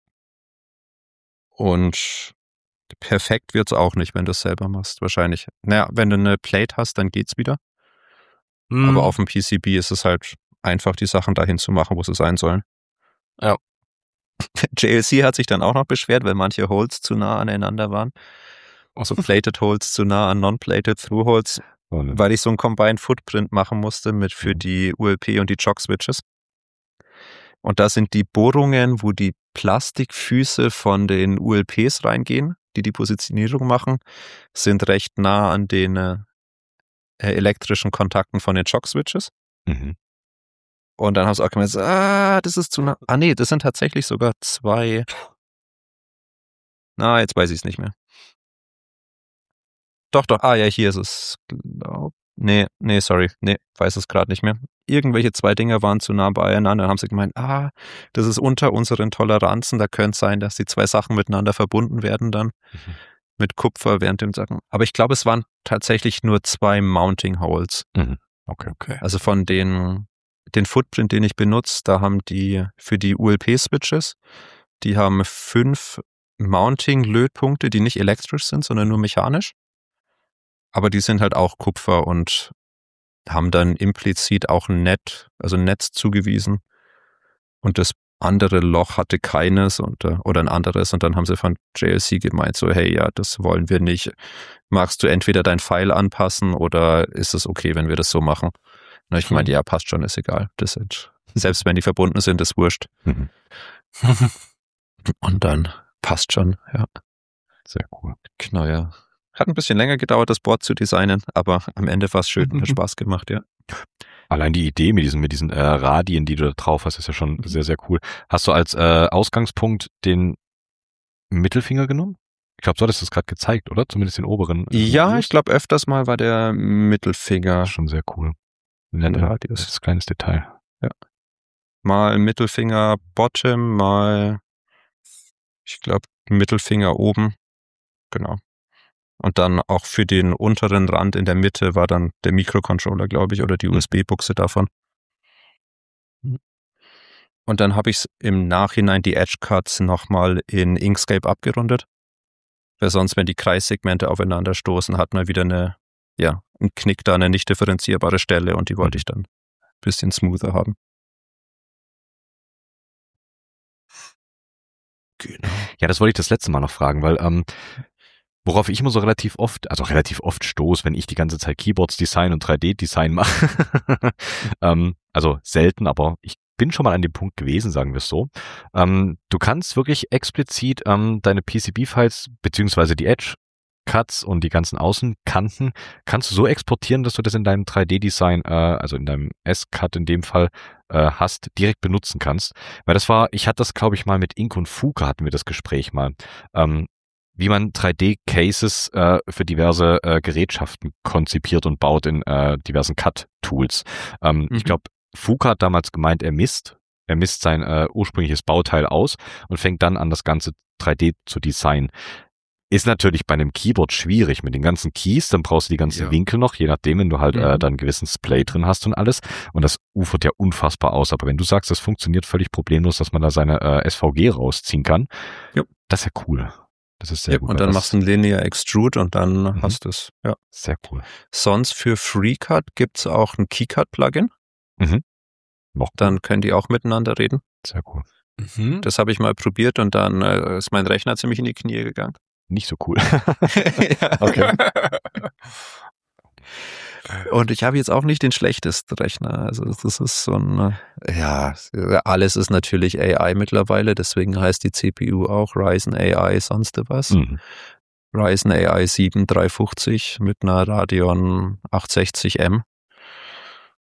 Und perfekt wird's auch nicht, wenn du es selber machst, wahrscheinlich. Wenn du eine Plate hast, dann geht's wieder. Aber auf dem PCB ist es halt einfach, die Sachen dahin zu machen, wo sie sein sollen. Ja. JLC hat sich dann auch noch beschwert, weil manche Holes zu nah aneinander waren. Also Plated Holes zu nah an Non-Plated Through Holes, weil ich so einen Combined Footprint machen musste für die ULP und die Jog-Switches. Und da sind die Bohrungen, wo die Plastikfüße von den ULPs reingehen, die Positionierung machen, sind recht nah an den elektrischen Kontakten von den Jog-Switches. Mhm. Und dann haben sie auch gemeint, das ist zu nah. Nee, das sind tatsächlich sogar 2. Jetzt weiß ich es nicht mehr. Doch. Hier ist es. Sorry. Weiß es gerade nicht mehr. Irgendwelche 2 Dinger waren zu nah beieinander. Dann haben sie gemeint, das ist unter unseren Toleranzen. Da könnte es sein, dass die 2 Sachen miteinander verbunden werden dann. Mit Kupfer während dem Sachen. Aber ich glaube, es waren tatsächlich nur 2 Mounting Holes. Mhm. Okay. Also von den Footprint, den ich benutze, da haben die für die ULP-Switches, die haben 5 Mounting-Lötpunkte, die nicht elektrisch sind, sondern nur mechanisch. Aber die sind halt auch Kupfer und haben dann implizit auch ein Netz zugewiesen. Und das andere Loch hatte keines oder ein anderes. Und dann haben sie von JLC gemeint, so, hey, ja, das wollen wir nicht. Magst du entweder dein File anpassen oder ist es okay, wenn wir das so machen? Und ich meinte, ja, passt schon, ist egal. Selbst wenn die verbunden sind, ist wurscht. Mhm. Und dann passt schon, ja. Sehr cool. Genau, ja. Hat ein bisschen länger gedauert, das Board zu designen, aber am Ende war es schön und hat Spaß gemacht, ja. Allein die Idee mit diesen Radien, die du da drauf hast, ist ja schon sehr, sehr cool. Hast du als Ausgangspunkt den Mittelfinger genommen? Ich glaube, du hattest das gerade gezeigt, oder? Zumindest den oberen. Ja, ich glaube, öfters mal war der Mittelfinger. Schon sehr cool. Das ist ein kleines Detail. Ja. Mal Mittelfinger Bottom, mal, ich glaube, Mittelfinger oben. Genau. Und dann auch für den unteren Rand in der Mitte war dann der Mikrocontroller, glaube ich, oder die USB-Buchse davon. Und dann habe ich im Nachhinein die Edge-Cuts nochmal in Inkscape abgerundet. Weil sonst, wenn die Kreissegmente aufeinander stoßen, hat man wieder einen Knick da, eine nicht differenzierbare Stelle und die wollte ich dann ein bisschen smoother haben. Genau. Ja, das wollte ich das letzte Mal noch fragen, weil worauf ich immer so relativ oft stoße, wenn ich die ganze Zeit Keyboards Design und 3D-Design mache. Also selten, aber ich bin schon mal an dem Punkt gewesen, sagen wir es so. Du kannst wirklich explizit deine PCB-Files beziehungsweise die Edge-Cuts und die ganzen Außenkanten kannst du so exportieren, dass du das in deinem 3D-Design, also in deinem S-Cut in dem Fall, direkt benutzen kannst. Weil ich hatte das, glaube ich, mal mit Ink und Fuka hatten wir das Gespräch mal. Wie man 3D-Cases für diverse Gerätschaften konzipiert und baut in diversen Cut-Tools. Ich glaube, Fuka hat damals gemeint, er misst sein ursprüngliches Bauteil aus und fängt dann an, das Ganze 3D zu designen. Ist natürlich bei einem Keyboard schwierig mit den ganzen Keys, dann brauchst du die ganzen Winkel noch, je nachdem, wenn du halt dann einen gewissen Splay drin hast und alles. Und das ufert ja unfassbar aus. Aber wenn du sagst, das funktioniert völlig problemlos, dass man da seine SVG rausziehen kann, das ist ja cool. Das ist sehr gut. Und dann machst du einen Linear Extrude und dann hast du es. Ja. Sehr cool. Sonst für FreeCut gibt's auch ein KeyCut-Plugin. Dann können die auch miteinander reden. Sehr cool. Das habe ich mal probiert und dann ist mein Rechner ziemlich in die Knie gegangen. Nicht so cool. Okay. Und ich habe jetzt auch nicht den schlechtesten Rechner. Also das ist so ein, alles ist natürlich AI mittlerweile, deswegen heißt die CPU auch Ryzen AI sonst was. Ryzen AI 7 350 mit einer Radeon 860M.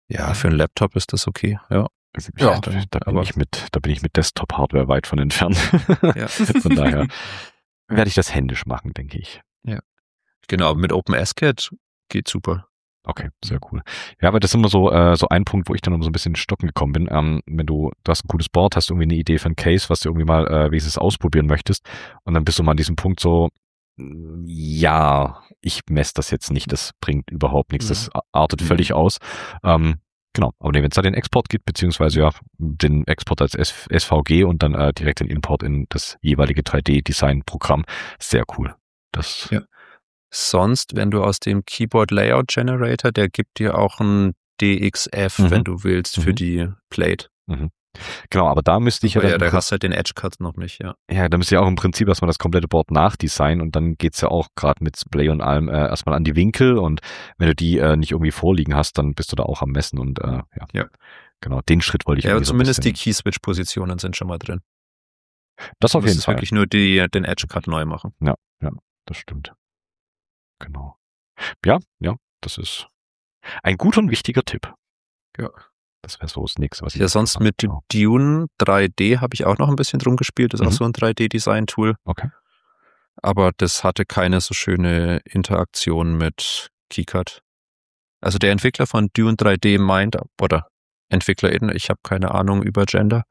Ja, für einen Laptop ist das okay, ja. Ja, da bin ich mit Desktop-Hardware weit von entfernt. Ja. Von daher werde ich das händisch machen, denke ich. Ja. Genau, mit OpenSCAD geht super. Okay, sehr cool. Ja, aber das ist immer so ein Punkt, wo ich dann so ein bisschen in Stocken gekommen bin. Wenn du hast ein cooles Board, hast irgendwie eine Idee für ein Case, was du irgendwie mal wenigstens ausprobieren möchtest, und dann bist du mal an diesem Punkt so, ja, ich messe das jetzt nicht, das bringt überhaupt nichts, das artet völlig aus. Genau, aber wenn es da den Export gibt, beziehungsweise ja den Export als SVG und dann direkt den Import in das jeweilige 3D-Design-Programm, sehr cool. Das ja. Sonst, wenn du aus dem Keyboard Layout Generator, der gibt dir auch ein DXF, wenn du willst, für die Plate. Genau, aber da müsste ich da hast du halt den Edge-Cut noch nicht, ja. Ja, da müsste ja auch im Prinzip erstmal das komplette Board nachdesignen und dann geht's ja auch gerade mit Splay und allem erstmal an die Winkel, und wenn du die nicht irgendwie vorliegen hast, dann bist du da auch am Messen und ja. Genau, den Schritt wollte ich ja, zumindest die Key-Switch-Positionen sind schon mal drin. Das auf jeden Fall. Wirklich nur den Edge-Cut neu machen. Ja, das stimmt. Genau. Ja, das ist ein guter und wichtiger Tipp. Ja. Das wäre so das Nächste, was ich... Ja, sonst mit Dune 3D habe ich auch noch ein bisschen drum gespielt. Das ist auch so ein 3D-Design-Tool. Okay. Aber das hatte keine so schöne Interaktion mit KiCad. Also der Entwickler von Dune 3D meint, oder EntwicklerInnen, ich habe keine Ahnung über Gender,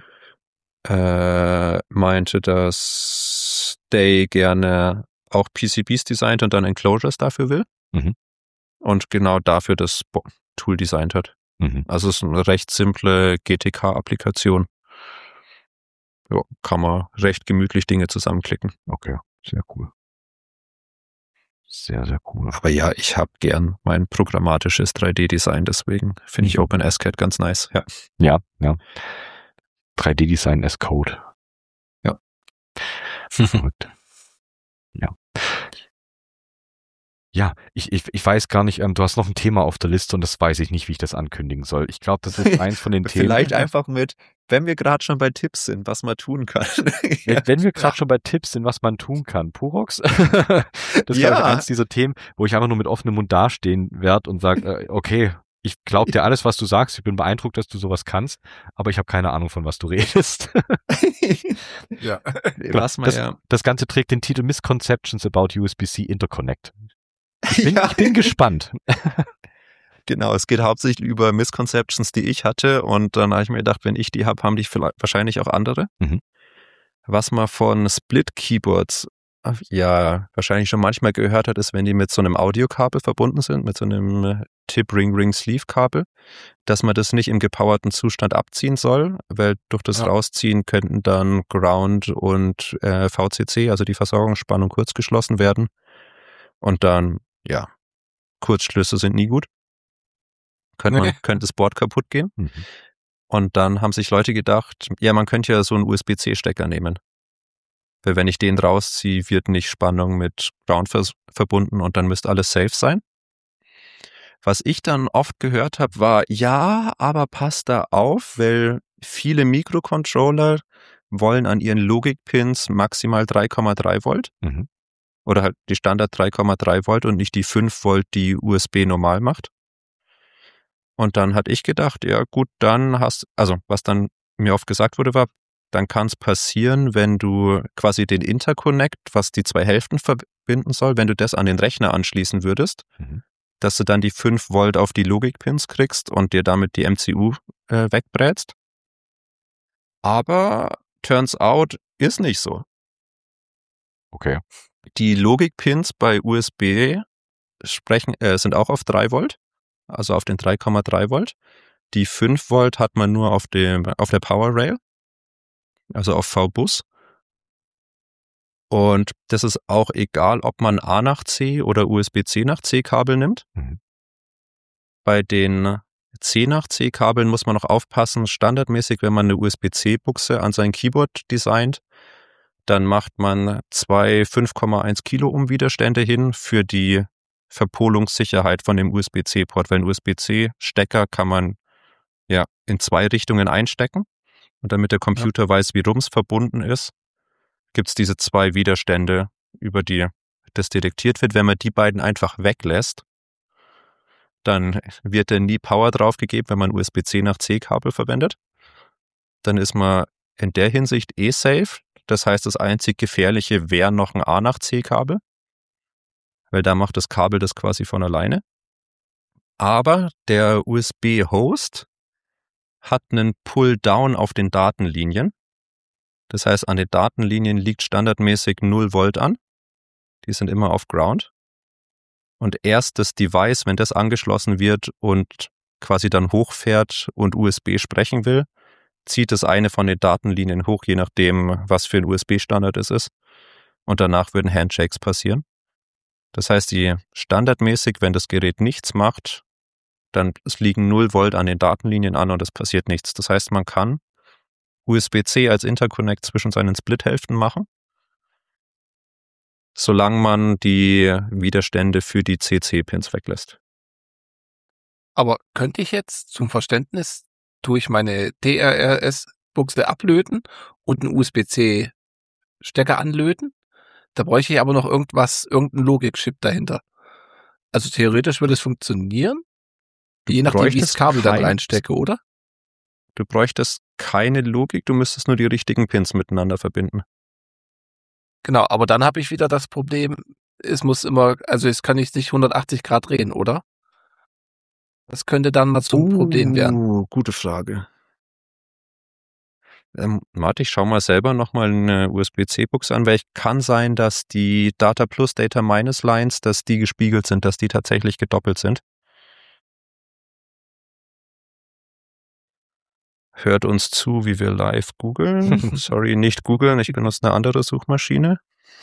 meinte, dass Day gerne auch PCBs designt und dann Enclosures dafür will. Und genau dafür das Tool designt hat. Also es ist eine recht simple GTK-Applikation. Ja, kann man recht gemütlich Dinge zusammenklicken. Okay, sehr cool. Sehr, sehr cool. Aber ja, ich habe gern mein programmatisches 3D-Design, deswegen finde ich OpenSCAD ganz nice. Ja. 3D-Design as Code. Ja. Verrückt. Ja. Ja, ich weiß gar nicht, du hast noch ein Thema auf der Liste und das weiß ich nicht, wie ich das ankündigen soll. Ich glaube, das ist eins von den Themen. Vielleicht einfach wenn wir gerade schon bei Tipps sind, was man tun kann. Wenn wir gerade schon bei Tipps sind, was man tun kann. Purox? Das ist, glaube ich, eins dieser Themen, wo ich einfach nur mit offenem Mund dastehen werde und sage, okay, ich glaube dir alles, was du sagst. Ich bin beeindruckt, dass du sowas kannst, aber ich habe keine Ahnung, von was du redest. Ja. Das Ganze trägt den Titel Misconceptions about USB-C Interconnect. Ich bin gespannt. Genau, es geht hauptsächlich über Misconceptions, die ich hatte, und dann habe ich mir gedacht, wenn ich die habe, haben die wahrscheinlich auch andere. Was man von Split-Keyboards wahrscheinlich schon manchmal gehört hat, ist, wenn die mit so einem Audiokabel verbunden sind, mit so einem Tip-Ring-Ring-Sleeve-Kabel, dass man das nicht im gepowerten Zustand abziehen soll, weil durch das Rausziehen könnten dann Ground und VCC, also die Versorgungsspannung, kurzgeschlossen werden. Und dann, Kurzschlüsse sind nie gut. Könnte das Board kaputt gehen. Und dann haben sich Leute gedacht, man könnte ja so einen USB-C-Stecker nehmen. Weil wenn ich den rausziehe, wird nicht Spannung mit Ground verbunden und dann müsste alles safe sein. Was ich dann oft gehört habe, war, aber passt da auf, weil viele Mikrocontroller wollen an ihren Logik-Pins maximal 3,3 Volt. Oder halt die Standard 3,3 Volt und nicht die 5 Volt, die USB normal macht. Und dann hatte ich gedacht, ja gut, dann was dann mir oft gesagt wurde, war, dann kann es passieren, wenn du quasi den Interconnect, was die zwei Hälften verbinden soll, wenn du das an den Rechner anschließen würdest, dass du dann die 5 Volt auf die Logik-Pins kriegst und dir damit die MCU wegbrätst. Aber turns out, ist nicht so. Okay. Die Logik-Pins bei USB sind auch auf 3 Volt, also auf den 3,3 Volt. Die 5 Volt hat man nur auf der Power Rail, also auf V-Bus. Und das ist auch egal, ob man A nach C oder USB-C nach C Kabel nimmt. Bei den C nach C Kabeln muss man noch aufpassen, standardmäßig, wenn man eine USB-C-Buchse an sein Keyboard designt, dann macht man 2 5,1 Kilo Widerstände hin für die Verpolungssicherheit von dem USB-C-Port, weil ein USB-C-Stecker kann man in 2 Richtungen einstecken, und damit der Computer weiß, wie rum es verbunden ist, gibt es diese 2 Widerstände, über die das detektiert wird. Wenn man die beiden einfach weglässt, dann wird da nie Power draufgegeben, wenn man USB-C nach C-Kabel verwendet. Dann ist man in der Hinsicht safe. Das heißt, das einzig Gefährliche wäre noch ein A nach C-Kabel, weil da macht das Kabel das quasi von alleine. Aber der USB-Host hat einen Pull-Down auf den Datenlinien. Das heißt, an den Datenlinien liegt standardmäßig 0 Volt an. Die sind immer auf Ground. Und erst das Device, wenn das angeschlossen wird und quasi dann hochfährt und USB sprechen will, zieht das eine von den Datenlinien hoch, je nachdem, was für ein USB-Standard es ist. Und danach würden Handshakes passieren. Das heißt, die standardmäßig, wenn das Gerät nichts macht, dann es liegen 0 Volt an den Datenlinien an und es passiert nichts. Das heißt, man kann USB-C als Interconnect zwischen seinen Splithälften machen, solange man die Widerstände für die CC-Pins weglässt. Aber könnte ich jetzt zum Verständnis durch meine DRRS-Buchse ablöten und einen USB-C-Stecker anlöten? Da bräuchte ich aber noch irgendeinen Logik-Chip dahinter. Also theoretisch würde es funktionieren, je nachdem, wie ich das Kabel dann reinstecke, oder? Du bräuchtest keine Logik, du müsstest nur die richtigen Pins miteinander verbinden. Genau, aber dann habe ich wieder das Problem, es kann ich nicht 180 Grad drehen, oder? Das könnte dann mal zum Problem werden. Gute Frage. Warte, ich schau mal selber nochmal eine USB-C-Buchse an, weil kann sein, dass die Data Plus, Data Minus Lines, dass die gespiegelt sind, dass die tatsächlich gedoppelt sind. Hört uns zu, wie wir live googeln. Sorry, nicht googeln, ich benutze eine andere Suchmaschine.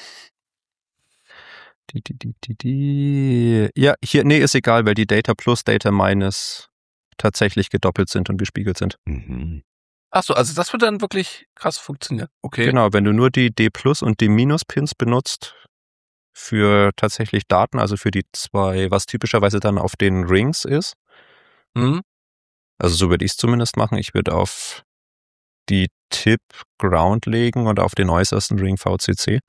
Ja, hier, nee, ist egal, weil die Data Plus, Data Minus tatsächlich gedoppelt sind und gespiegelt sind. Mhm. Ach so, also das würde dann wirklich krass funktionieren. Okay. Genau, wenn du nur die D Plus und die Minus Pins benutzt für tatsächlich Daten, also für die zwei, was typischerweise dann auf den Rings ist. Mhm. Also so würde ich es zumindest machen. Ich würde auf die Tip Ground legen und auf den äußersten Ring VCC.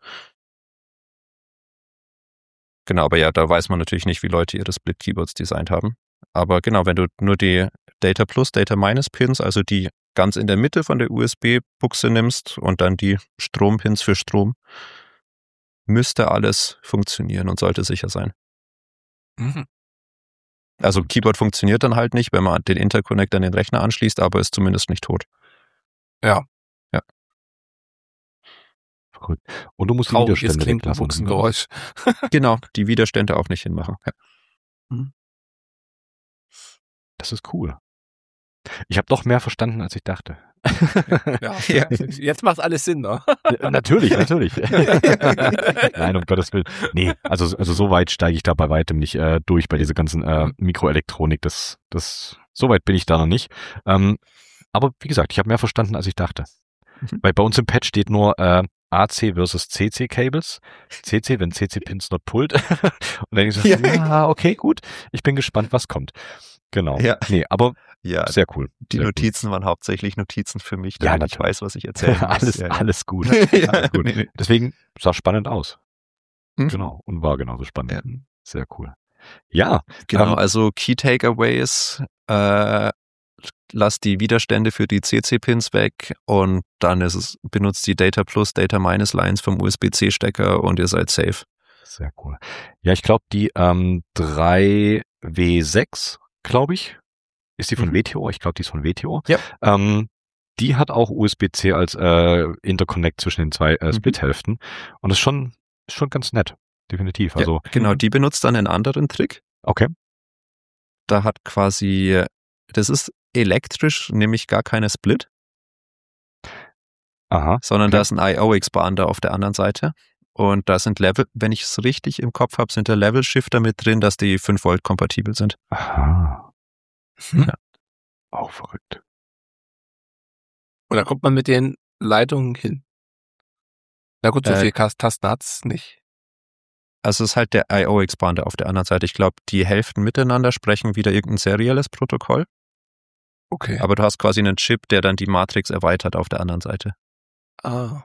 Genau, aber ja, da weiß man natürlich nicht, wie Leute ihre Split-Keyboards designt haben. Aber genau, wenn du nur die Data Plus, Data Minus Pins, also die ganz in der Mitte von der USB-Buchse nimmst und dann die Strompins für Strom, müsste alles funktionieren und sollte sicher sein. Mhm. Also Keyboard funktioniert dann halt nicht, wenn man den Interconnect an den Rechner anschließt, aber ist zumindest nicht tot. Ja. Ja. Verrückt. Und du musst die Trauriges Widerstände weglassen. Klinkenbuchsengeräusch. Genau, die Widerstände auch nicht hinmachen. Ja. Das ist cool. Ich habe doch mehr verstanden, als ich dachte. Ja, jetzt macht alles Sinn, ne? Natürlich. Nein, um Gottes Willen. Nee, also so weit steige ich da bei weitem nicht durch bei dieser ganzen Mikroelektronik. So weit bin ich da noch nicht. Aber wie gesagt, ich habe mehr verstanden, als ich dachte. Weil bei uns im Patch steht nur AC versus CC Cables. CC, wenn CC Pins not pulled. Und dann denke ich so, ja, okay, gut. Ich bin gespannt, was kommt. Genau. Ja. Nee, aber ja, sehr cool. Die sehr Notizen waren hauptsächlich Notizen für mich, ja, damit ich weiß, was ich erzähle. Alles gut. Alles gut. Nee. Deswegen sah spannend aus. Genau. Und war genauso spannend. Ja. Sehr cool. Ja. Genau, also Key Takeaways, lass die Widerstände für die CC-Pins weg und dann benutzt die Data Plus, Data Minus Lines vom USB-C-Stecker und ihr seid safe. Sehr cool. Ja, ich glaube, die 3W6, glaube ich, ist die von WTO. Ich glaube, die ist von WTO. Ja. Die hat auch USB-C als Interconnect zwischen den zwei Split-Hälften. Und das ist schon ganz nett. Definitiv. Also, ja, genau, die benutzt dann einen anderen Trick. Okay. Da hat quasi, das ist elektrisch nämlich gar keine Split. Aha. Sondern okay. da ist ein I/O-Expander auf der anderen Seite. Und da sind Level, wenn ich es richtig im Kopf habe, sind da Level-Shifter mit drin, dass die 5 Volt kompatibel sind. Aha. Ja. Auch verrückt. Und da kommt man mit den Leitungen hin. Na gut, so viel Tasten hat's nicht. Also es ist halt der I/O-Expander auf der anderen Seite. Ich glaube, die Hälften miteinander sprechen wieder irgendein serielles Protokoll. Okay. Aber du hast quasi einen Chip, der dann die Matrix erweitert auf der anderen Seite. Ah.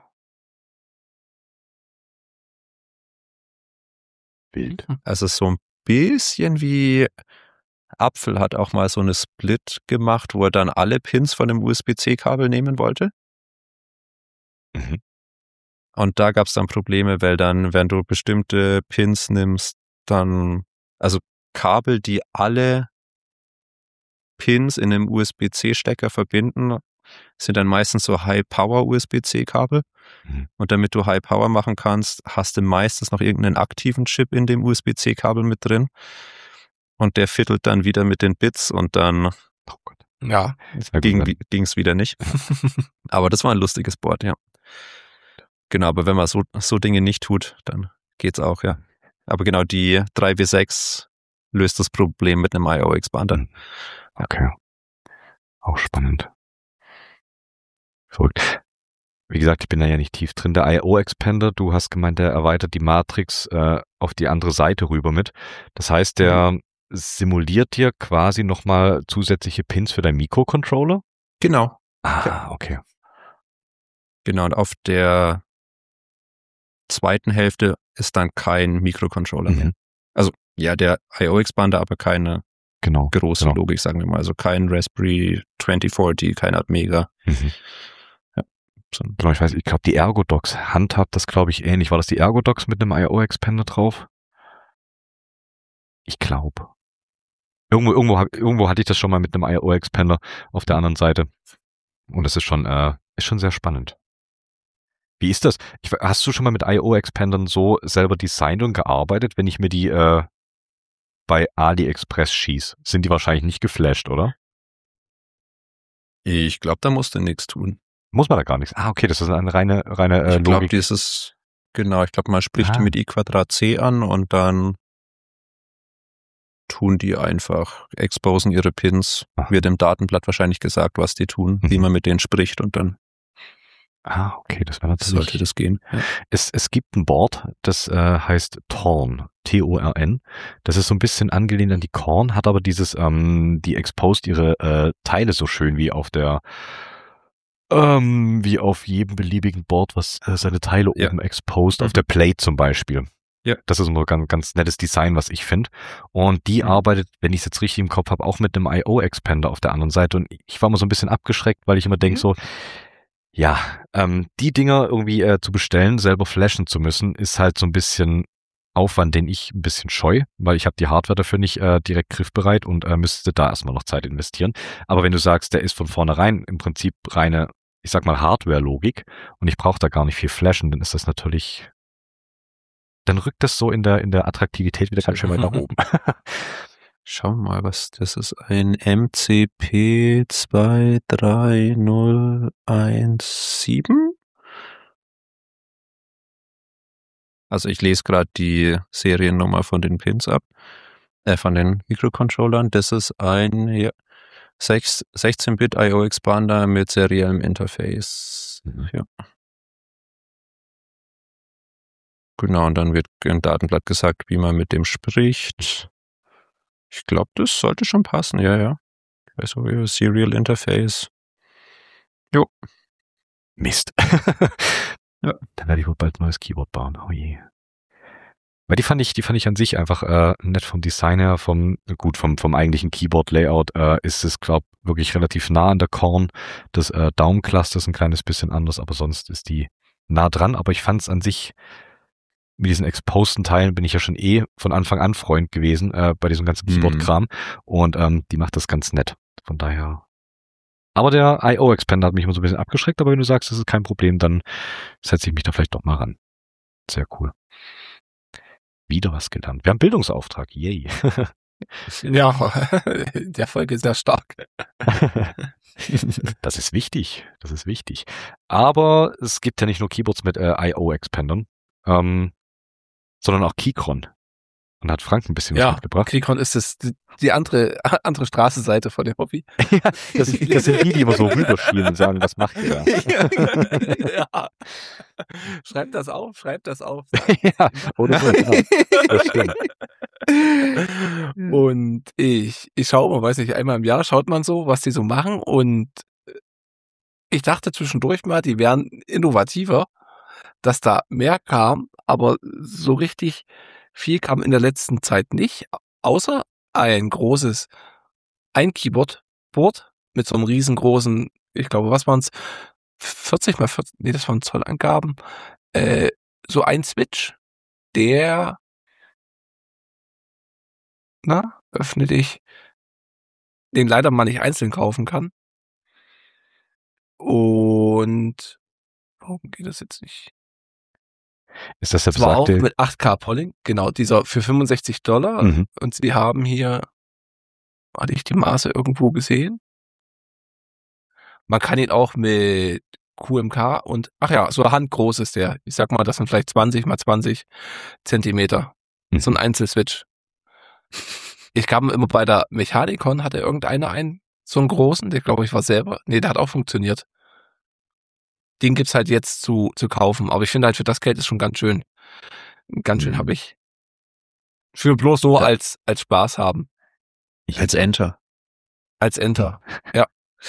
Wild. Also so ein bisschen wie Apfel hat auch mal so eine Split gemacht, wo er dann alle Pins von dem USB-C-Kabel nehmen wollte. Mhm. Und da gab es dann Probleme, weil dann, wenn du bestimmte Pins nimmst, dann, also Kabel, die alle Pins in einem USB-C-Stecker verbinden, sind dann meistens so High-Power-USB-C-Kabel. Mhm. Und damit du High-Power machen kannst, hast du meistens noch irgendeinen aktiven Chip in dem USB-C-Kabel mit drin. Und der fiddelt dann wieder mit den Bits und dann Oh Gott. Ja. Na gut, ging es wieder nicht. Aber das war ein lustiges Board, ja. Genau, aber wenn man so Dinge nicht tut, dann geht's auch, ja. Aber genau, die 3W6 löst das Problem mit einem I/O-Expander. Mhm. Okay. Auch spannend. Verrückt. Wie gesagt, ich bin da ja nicht tief drin. Der I/O-Expander, du hast gemeint, der erweitert die Matrix auf die andere Seite rüber mit. Das heißt, der simuliert dir quasi nochmal zusätzliche Pins für deinen Mikrocontroller? Genau. Ah, okay. Genau, und auf der zweiten Hälfte ist dann kein Mikrocontroller mehr. Also, ja, der I/O-Expander, aber keine Genau. große genau. Logik, sagen wir mal. Also kein Raspberry 2040, kein Atmega. Mhm. Ja. So. Genau, ich weiß, ich glaube, die Ergodox handhabt das, glaube ich, ähnlich. War das die Ergodox mit einem I/O-Expander drauf? Ich glaube. Irgendwo hatte ich das schon mal mit einem I/O-Expander auf der anderen Seite. Und das ist schon sehr spannend. Wie ist das? Hast du schon mal mit I/O-Expandern so selber designt und gearbeitet, wenn ich mir die bei AliExpress schieße? Sind die wahrscheinlich nicht geflasht, oder? Ich glaube, da musst du nichts tun. Muss man da gar nichts. Ah, okay, das ist eine reine Ich glaube, Logik. ich glaube, man spricht die mit I²C an und dann tun die einfach, exposen ihre Pins, wird im Datenblatt wahrscheinlich gesagt, was die tun, wie man mit denen spricht und dann Okay, das wäre natürlich... sollte das gehen. Ja. Es gibt ein Board, das heißt Torn, T-O-R-N. Das ist so ein bisschen angelehnt an die Korn, hat aber dieses, die exposed ihre Teile so schön wie auf der, wie auf jedem beliebigen Board, was seine Teile oben exposed, auf der Plate zum Beispiel. Ja. Das ist ein ganz nettes Design, was ich finde. Und die arbeitet, wenn ich es jetzt richtig im Kopf habe, auch mit einem I/O-Expander auf der anderen Seite. Und ich war mal so ein bisschen abgeschreckt, weil ich immer denke so, ja, die Dinger irgendwie zu bestellen, selber flashen zu müssen, ist halt so ein bisschen Aufwand, den ich ein bisschen scheu, weil ich habe die Hardware dafür nicht direkt griffbereit und müsste da erstmal noch Zeit investieren. Aber wenn du sagst, der ist von vornherein im Prinzip reine, ich sag mal, Hardware-Logik und ich brauche da gar nicht viel flashen, dann ist das natürlich, dann rückt das so in der Attraktivität wieder ganz schön weit nach oben. Schauen wir mal, was das ist. Ein MCP 23017. Also ich lese gerade die Seriennummer von den Pins ab, von den Mikrocontrollern. Das ist ein 16-Bit I/O-Expander mit seriellem Interface. Ja. Genau, und dann wird im Datenblatt gesagt, wie man mit dem spricht. Ich glaube, das sollte schon passen, ja. Also Serial Interface. Jo. Mist. Ja. Dann werde ich wohl bald ein neues Keyboard bauen. Oh je. Weil die fand ich an sich einfach nett vom Design her, vom eigentlichen Keyboard-Layout ist es, glaube ich, wirklich relativ nah an der Korn. Das Daumencluster ist ein kleines bisschen anders, aber sonst ist die nah dran. Aber ich fand es an sich, mit diesen exposten Teilen bin ich ja schon von Anfang an Freund gewesen bei diesem ganzen Keyboard-Kram. Und die macht das ganz nett. Von daher. Aber der I/O-Expander hat mich immer so ein bisschen abgeschreckt, aber wenn du sagst, das ist kein Problem, dann setze ich mich da vielleicht doch mal ran. Sehr cool. Wieder was gelernt. Wir haben Bildungsauftrag. Yay. Ja, der Folge ist sehr stark. Das ist wichtig. Aber es gibt ja nicht nur Keyboards mit I/O-Expandern, sondern auch Keychron. Und da hat Frank ein bisschen was mitgebracht. Keychron ist die andere Straßenseite von dem Hobby. Ja, das sind die immer so rüberschielen und sagen, was macht ihr da? Ja. Schreibt das auf. Ja, oder so, ja. Das stimmt. Und ich schaue mal, weiß nicht, einmal im Jahr schaut man so, was die so machen und ich dachte zwischendurch mal, die wären innovativer, dass da mehr kam, aber so richtig viel kam in der letzten Zeit nicht, außer ein großes Ein-Keyboard-Board mit so einem riesengroßen, ich glaube, was waren es? 40 mal 40, nee, das waren Zollangaben. So ein Switch, der, öffne dich, den leider mal nicht einzeln kaufen kann. Und warum geht das jetzt nicht? Ist das der Das war auch besagte? mit 8K Polling, genau, dieser für $65. Mhm. Und sie haben hier, hatte ich die Maße irgendwo gesehen? Man kann ihn auch mit QMK und, ach ja, so handgroß ist der. Ich sag mal, das sind vielleicht 20 mal 20 Zentimeter. So ein Einzelswitch. Ich glaube immer bei der Mechanicon hatte irgendeiner einen, so einen großen, der glaube ich war selber. Nee, der hat auch funktioniert. Den gibt's halt jetzt zu kaufen. Aber ich finde halt für das Geld ist schon ganz schön hab ich. Für bloß so als Spaß haben. Als Enter. Als Enter. Ja.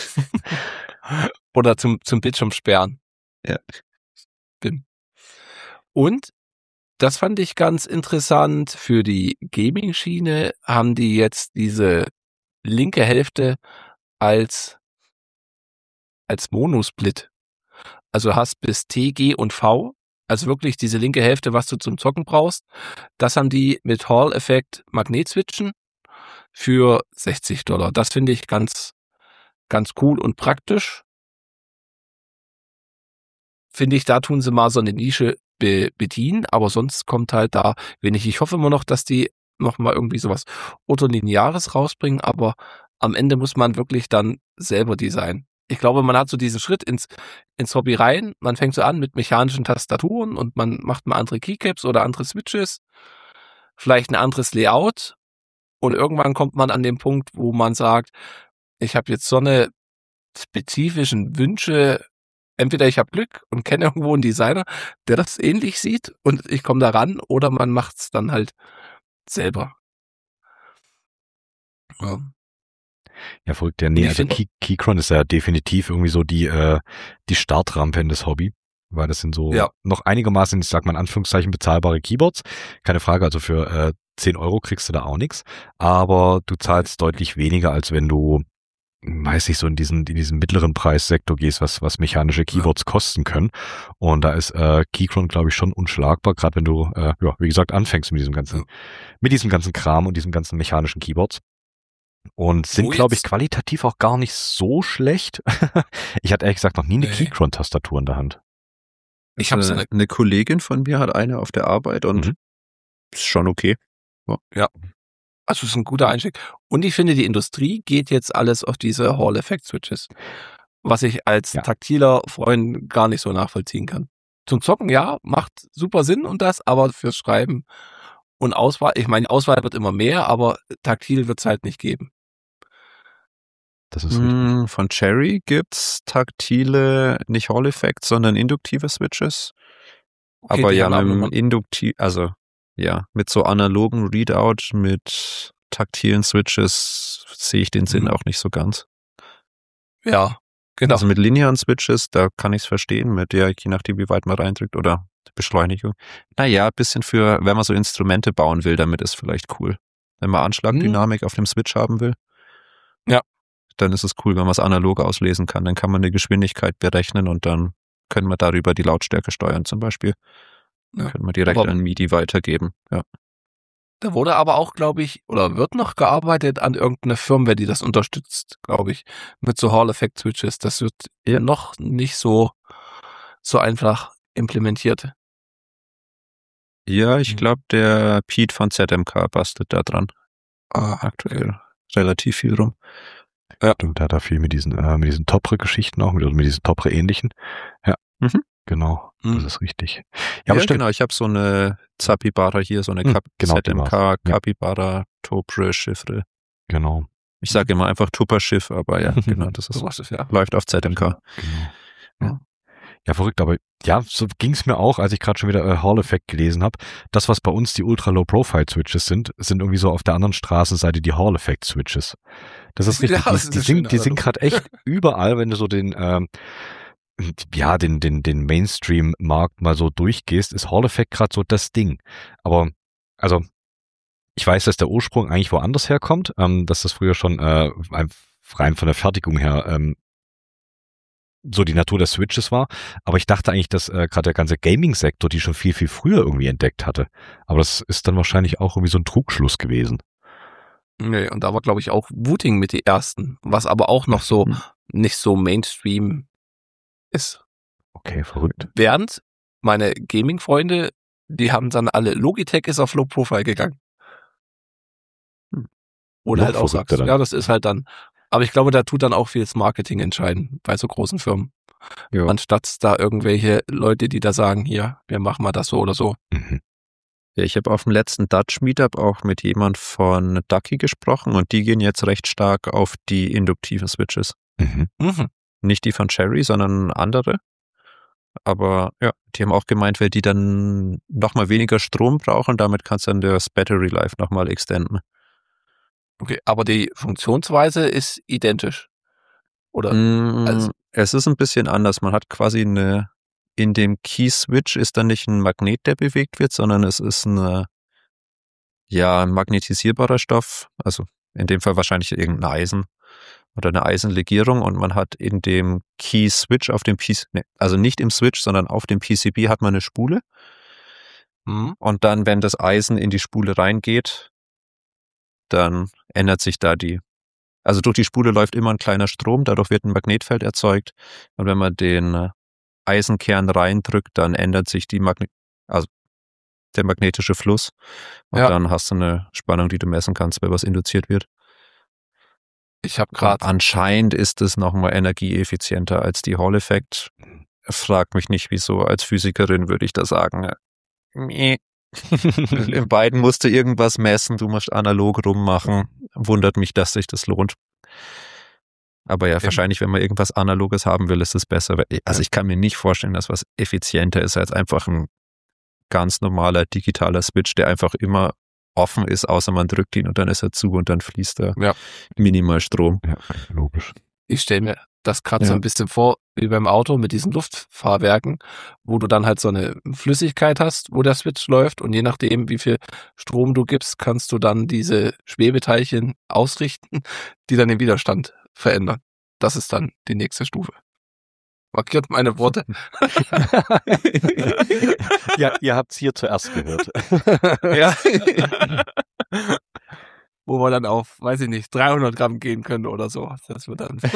Oder zum Bildschirm sperren. Ja. Und das fand ich ganz interessant. Für die Gaming-Schiene haben die jetzt diese linke Hälfte als Monosplit. Also hast bis T, G und V, also wirklich diese linke Hälfte, was du zum Zocken brauchst. Das haben die mit Hall-Effekt Magnetswitchen für $60. Das finde ich ganz, ganz cool und praktisch. Finde ich, da tun sie mal so eine Nische bedienen, aber sonst kommt halt da wenig. Ich hoffe immer noch, dass die noch mal irgendwie sowas Autolineares rausbringen, aber am Ende muss man wirklich dann selber designen. Ich glaube, man hat so diesen Schritt ins Hobby rein, man fängt so an mit mechanischen Tastaturen und man macht mal andere Keycaps oder andere Switches, vielleicht ein anderes Layout und irgendwann kommt man an den Punkt, wo man sagt, ich habe jetzt so eine spezifischen Wünsche. Entweder ich habe Glück und kenne irgendwo einen Designer, der das ähnlich sieht und ich komme da ran, oder man macht's dann halt selber. Ja. Ja, verrückt. Ja, nee, Ich also find- Keychron ist ja definitiv irgendwie so die Startrampe in das Hobby, weil das sind so Ja. noch einigermaßen, ich sag mal in Anführungszeichen, bezahlbare Keyboards. Keine Frage, also für 10 Euro kriegst du da auch nichts, aber du zahlst deutlich weniger, als wenn du, weiß ich, so in diesen mittleren Preissektor gehst, was mechanische Keyboards kosten können. Und da ist Keychron, glaube ich, schon unschlagbar, gerade wenn du, wie gesagt, anfängst mit diesem ganzen Kram und diesen ganzen mechanischen Keyboards. Und sind, glaube ich, qualitativ auch gar nicht so schlecht. Ich hatte ehrlich gesagt noch nie eine Keychron-Tastatur in der Hand. Ich habe eine Kollegin von mir hat eine auf der Arbeit und ist schon okay. Also es ist ein guter Einstieg. Und ich finde, die Industrie geht jetzt alles auf diese Hall-Effekt-Switches, was ich als taktiler Freund gar nicht so nachvollziehen kann. Zum Zocken, ja, macht super Sinn und das, aber fürs Schreiben und Auswahl, ich meine, Auswahl wird immer mehr, aber taktil wird's halt nicht geben. Das ist richtig. Von Cherry gibt's taktile, nicht Hall-Effekt, sondern induktive Switches. Okay, Aber die ja, haben mit so analogen Readout mit taktilen Switches sehe ich den Sinn auch nicht so ganz. Ja, genau. Also mit linearen Switches, da kann ich es verstehen, mit der, je nachdem wie weit man reindrückt oder Beschleunigung. Naja, ein bisschen für, wenn man so Instrumente bauen will, damit ist vielleicht cool. Wenn man Anschlagdynamik auf dem Switch haben will. Ja. Dann ist es cool, wenn man es analog auslesen kann. Dann kann man eine Geschwindigkeit berechnen und dann können wir darüber die Lautstärke steuern zum Beispiel. Ja. Können wir direkt an MIDI weitergeben. Ja. Da wurde aber auch, glaube ich, oder wird noch gearbeitet an irgendeiner Firmware, die das unterstützt, glaube ich, mit so Hall-Effekt-Switches. Das wird noch nicht so einfach implementiert. Ja, ich glaube, der Pete von ZMK bastelt da dran. Aktuell relativ viel rum. Ja. Und da hat er viel mit diesen Topre-Geschichten auch, mit diesen Topre-ähnlichen. Ja, genau, das ist richtig. Ja, aber genau, ich habe so eine Zapibara hier, so eine ZMK, Capybara, Topre, Chiffre. Genau. Ich sage immer einfach Tupper-Schiff, aber ja, genau, das ist läuft auf ZMK. Genau. Ja. Ja, verrückt, aber ja, so ging's mir auch, als ich gerade schon wieder Hall-Effekt gelesen habe. Das, was bei uns die Ultra-Low-Profile-Switches sind irgendwie so auf der anderen Straßenseite die Hall-Effekt-Switches. Das ist richtig, die sind gerade echt überall, wenn du so den Mainstream-Markt mal so durchgehst, ist Hall-Effekt gerade so das Ding. Aber, also, Ich weiß, dass der Ursprung eigentlich woanders herkommt, dass das früher schon rein von der Fertigung her so die Natur des Switches war. Aber ich dachte eigentlich, dass gerade der ganze Gaming-Sektor die schon viel, viel früher irgendwie entdeckt hatte. Aber das ist dann wahrscheinlich auch irgendwie so ein Trugschluss gewesen. Nee, und da war, glaube ich, auch Wooting mit die ersten, was aber auch noch so nicht so Mainstream ist. Okay, verrückt. Während meine Gaming-Freunde, die haben dann alle, Logitech ist auf Low Profile gegangen. Oder Noch halt auch verrückter sagst, dann. ja, das ist halt dann, aber ich glaube, da tut dann auch viel das Marketing entscheiden bei so großen Firmen. Ja. Anstatt da irgendwelche Leute, die da sagen, hier, wir machen mal das so oder so. Mhm. Ja, ich habe auf dem letzten Dutch Meetup auch mit jemand von Ducky gesprochen und die gehen jetzt recht stark auf die induktiven Switches. Mhm. Mhm. Nicht die von Cherry, sondern andere. Aber ja, die haben auch gemeint, weil die dann nochmal weniger Strom brauchen, damit kannst du dann das Battery Life nochmal extenden. Okay, aber die Funktionsweise ist identisch. Oder? Also- Es ist ein bisschen anders. Man hat quasi in dem Key-Switch ist dann nicht ein Magnet, der bewegt wird, sondern es ist ein magnetisierbarer Stoff. Also in dem Fall wahrscheinlich irgendein Eisen oder eine Eisenlegierung und man hat in dem Key-Switch auf dem also nicht im Switch, sondern auf dem PCB hat man eine Spule. Und dann, wenn das Eisen in die Spule reingeht, dann ändert sich da also durch die Spule läuft immer ein kleiner Strom, dadurch wird ein Magnetfeld erzeugt. Und wenn man den Eisenkern reindrückt, dann ändert sich der magnetische Fluss. Und dann hast du eine Spannung, die du messen kannst, wenn was induziert wird. Ich habe gerade. Anscheinend ist es nochmal energieeffizienter als die Hall-Effekt. Frag mich nicht, wieso. Als Physikerin würde ich da sagen, in beiden musst du irgendwas messen, du musst analog rummachen. Wundert mich, dass sich das lohnt. Aber ja, wahrscheinlich, wenn man irgendwas Analoges haben will, ist es besser. Also ich kann mir nicht vorstellen, dass was effizienter ist als einfach ein ganz normaler digitaler Switch, der einfach immer offen ist, außer man drückt ihn und dann ist er zu und dann fließt da minimal Strom. Ja, logisch. Ich stelle mir das gerade so ein bisschen vor, wie beim Auto mit diesen Luftfahrwerken, wo du dann halt so eine Flüssigkeit hast, wo der Switch läuft und je nachdem, wie viel Strom du gibst, kannst du dann diese Schwebeteilchen ausrichten, die dann den Widerstand verändern. Das ist dann die nächste Stufe. Markiert meine Worte. Ja, ihr habt's hier zuerst gehört. Ja. Wo wir dann auf, weiß ich nicht, 300 Gramm gehen können oder so. Das wird dann.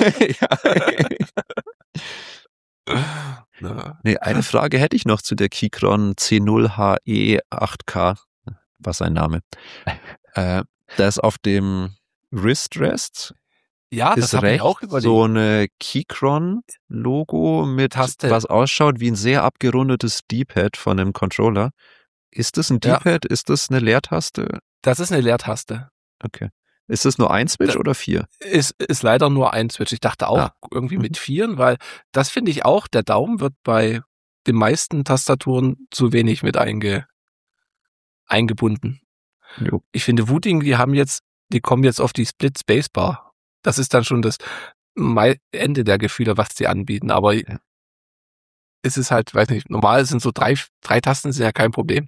Nee, eine Frage hätte ich noch zu der Keychron C0HE8K. Was ein Name. Da ist auf dem Wrist Rest. Ja, das habe ich auch überlegt. So eine Keychron-Logo mit Taste, was ausschaut wie ein sehr abgerundetes D-Pad von einem Controller. Ist das ein D-Pad? Ist das eine Leertaste? Das ist eine Leertaste. Okay. Ist das nur ein Switch oder 4? Ist leider nur ein Switch. Ich dachte auch irgendwie mit 4, weil das finde ich auch, der Daumen wird bei den meisten Tastaturen zu wenig mit eingebunden. Jo. Ich finde Wooting, die kommen jetzt auf die Split Spacebar. Das ist dann schon das Ende der Gefühle, was sie anbieten. Aber es ist halt, weiß nicht, normal sind so drei Tasten sind ja kein Problem.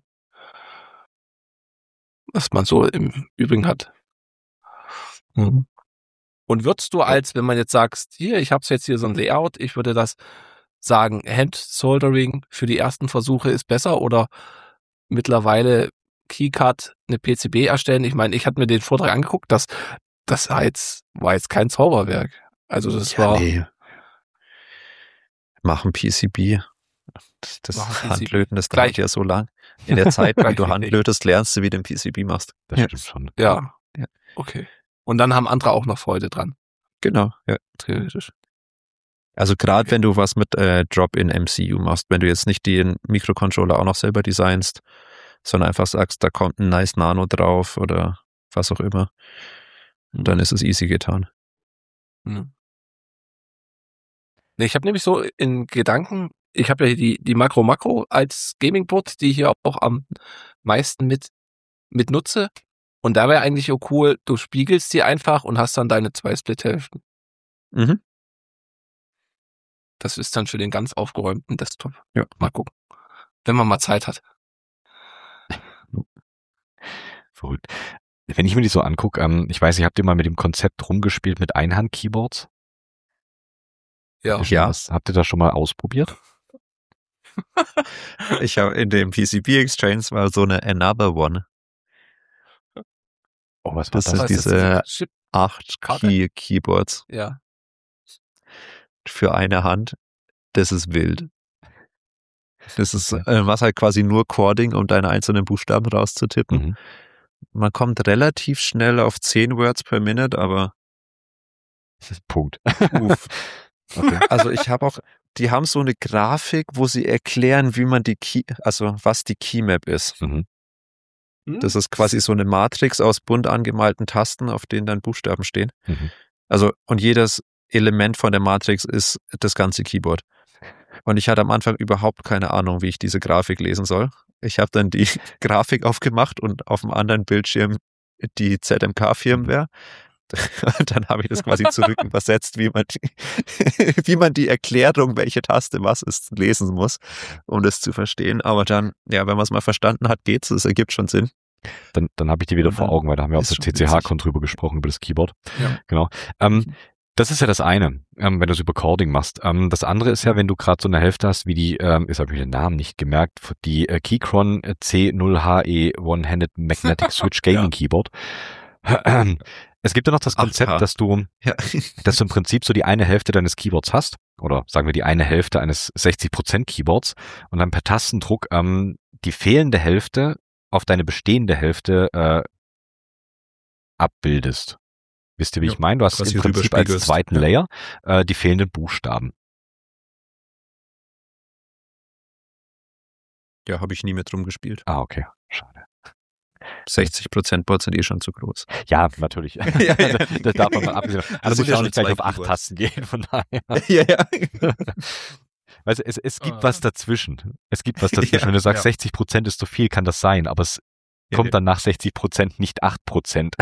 Was man so im Übrigen hat. Mhm. Und würdest du wenn man jetzt sagst, hier, ich habe jetzt hier so ein Layout, ich würde das sagen, Hand-Soldering für die ersten Versuche ist besser oder mittlerweile Keycut, eine PCB erstellen? Ich meine, ich hatte mir den Vortrag angeguckt, das war jetzt kein Zauberwerk. Also das war... Nee. Mach ein PCB. Das Handlöten, das dauert ja so lang. In der Zeit, wenn du Handlötest, lernst du, wie du ein PCB machst. Das stimmt schon. Ja, okay. Und dann haben andere auch noch Freude dran. Genau, ja. Theoretisch. Also gerade wenn du was mit Drop-in-MCU machst, wenn du jetzt nicht den Mikrocontroller auch noch selber designst, sondern einfach sagst, da kommt ein nice Nano drauf oder was auch immer, dann ist es easy getan. Nee, ich habe nämlich so in Gedanken, ich habe ja die Makro als Gaming-Board, die ich hier auch am meisten mit nutze. Und da wäre eigentlich auch cool, du spiegelst die einfach und hast dann deine 2 Split-Hälften. Mhm. Das ist dann für den ganz aufgeräumten Desktop. Ja. Mal gucken. Wenn man mal Zeit hat. Verrückt. Wenn ich mir die so angucke, ich weiß nicht, habt ihr mal mit dem Konzept rumgespielt mit Einhand-Keyboards? Ja. Habt ihr das schon mal ausprobiert? Ich habe in dem PCB Exchange mal so eine Another One. Oh, was war Das sind das? diese Chip. 8 Karte? Keyboards Ja. für eine Hand. Das ist wild. Das ist, Okay. was halt quasi nur Chording, um deine einzelnen Buchstaben rauszutippen. Mhm. Man kommt relativ schnell auf 10 Words per Minute, aber Punkt. uff. Okay. Also ich habe auch, die haben so eine Grafik, wo sie erklären, wie man was die Keymap ist. Mhm. Das ist quasi so eine Matrix aus bunt angemalten Tasten, auf denen dann Buchstaben stehen. Mhm. Also, und jedes Element von der Matrix ist das ganze Keyboard. Und ich hatte am Anfang überhaupt keine Ahnung, wie ich diese Grafik lesen soll. Ich habe dann die Grafik aufgemacht und auf dem anderen Bildschirm die ZMK-Firmware. Dann habe ich das quasi zurück übersetzt, wie man die Erklärung, welche Taste was ist, lesen muss, um das zu verstehen. Aber dann, ja, wenn man es mal verstanden hat, geht's. Es ergibt schon Sinn. Dann habe ich die wieder Und vor dann Augen, weil da haben wir auf ist der schon TCH-Con drüber gesprochen, über das Keyboard. Ja. Genau. Das ist ja das eine, wenn du es über Chording machst. Das andere ist ja, wenn du gerade so eine Hälfte hast, wie die, jetzt habe ich den Namen nicht gemerkt, die Keychron C0HE One-Handed Magnetic Switch Gaming Keyboard. Es gibt ja noch das Konzept, 8K. dass du im Prinzip so die eine Hälfte deines Keyboards hast, oder sagen wir die eine Hälfte eines 60% Keyboards und dann per Tastendruck die fehlende Hälfte auf deine bestehende Hälfte abbildest. Wisst ihr, wie Ja, ich meine? Du hast quasi im Prinzip als rüberspiegelst. zweiten Layer die fehlenden Buchstaben. Ja, habe ich nie mit rumgespielt. Ah, okay. Schade. 60% Boards sind eh schon zu groß. Ja, natürlich. Ja. Das darf man mal abgesehen. Also muss sind ja ja auch schon nicht gleich 2 auf 8 Keyboards. Tasten gehen, von daher. Ja. Weißt du, es gibt Ah. was dazwischen. Es gibt was dazwischen. Ja, Wenn du sagst, ja. 60% ist zu viel, kann das sein, aber es kommt dann nach 60% nicht 8%.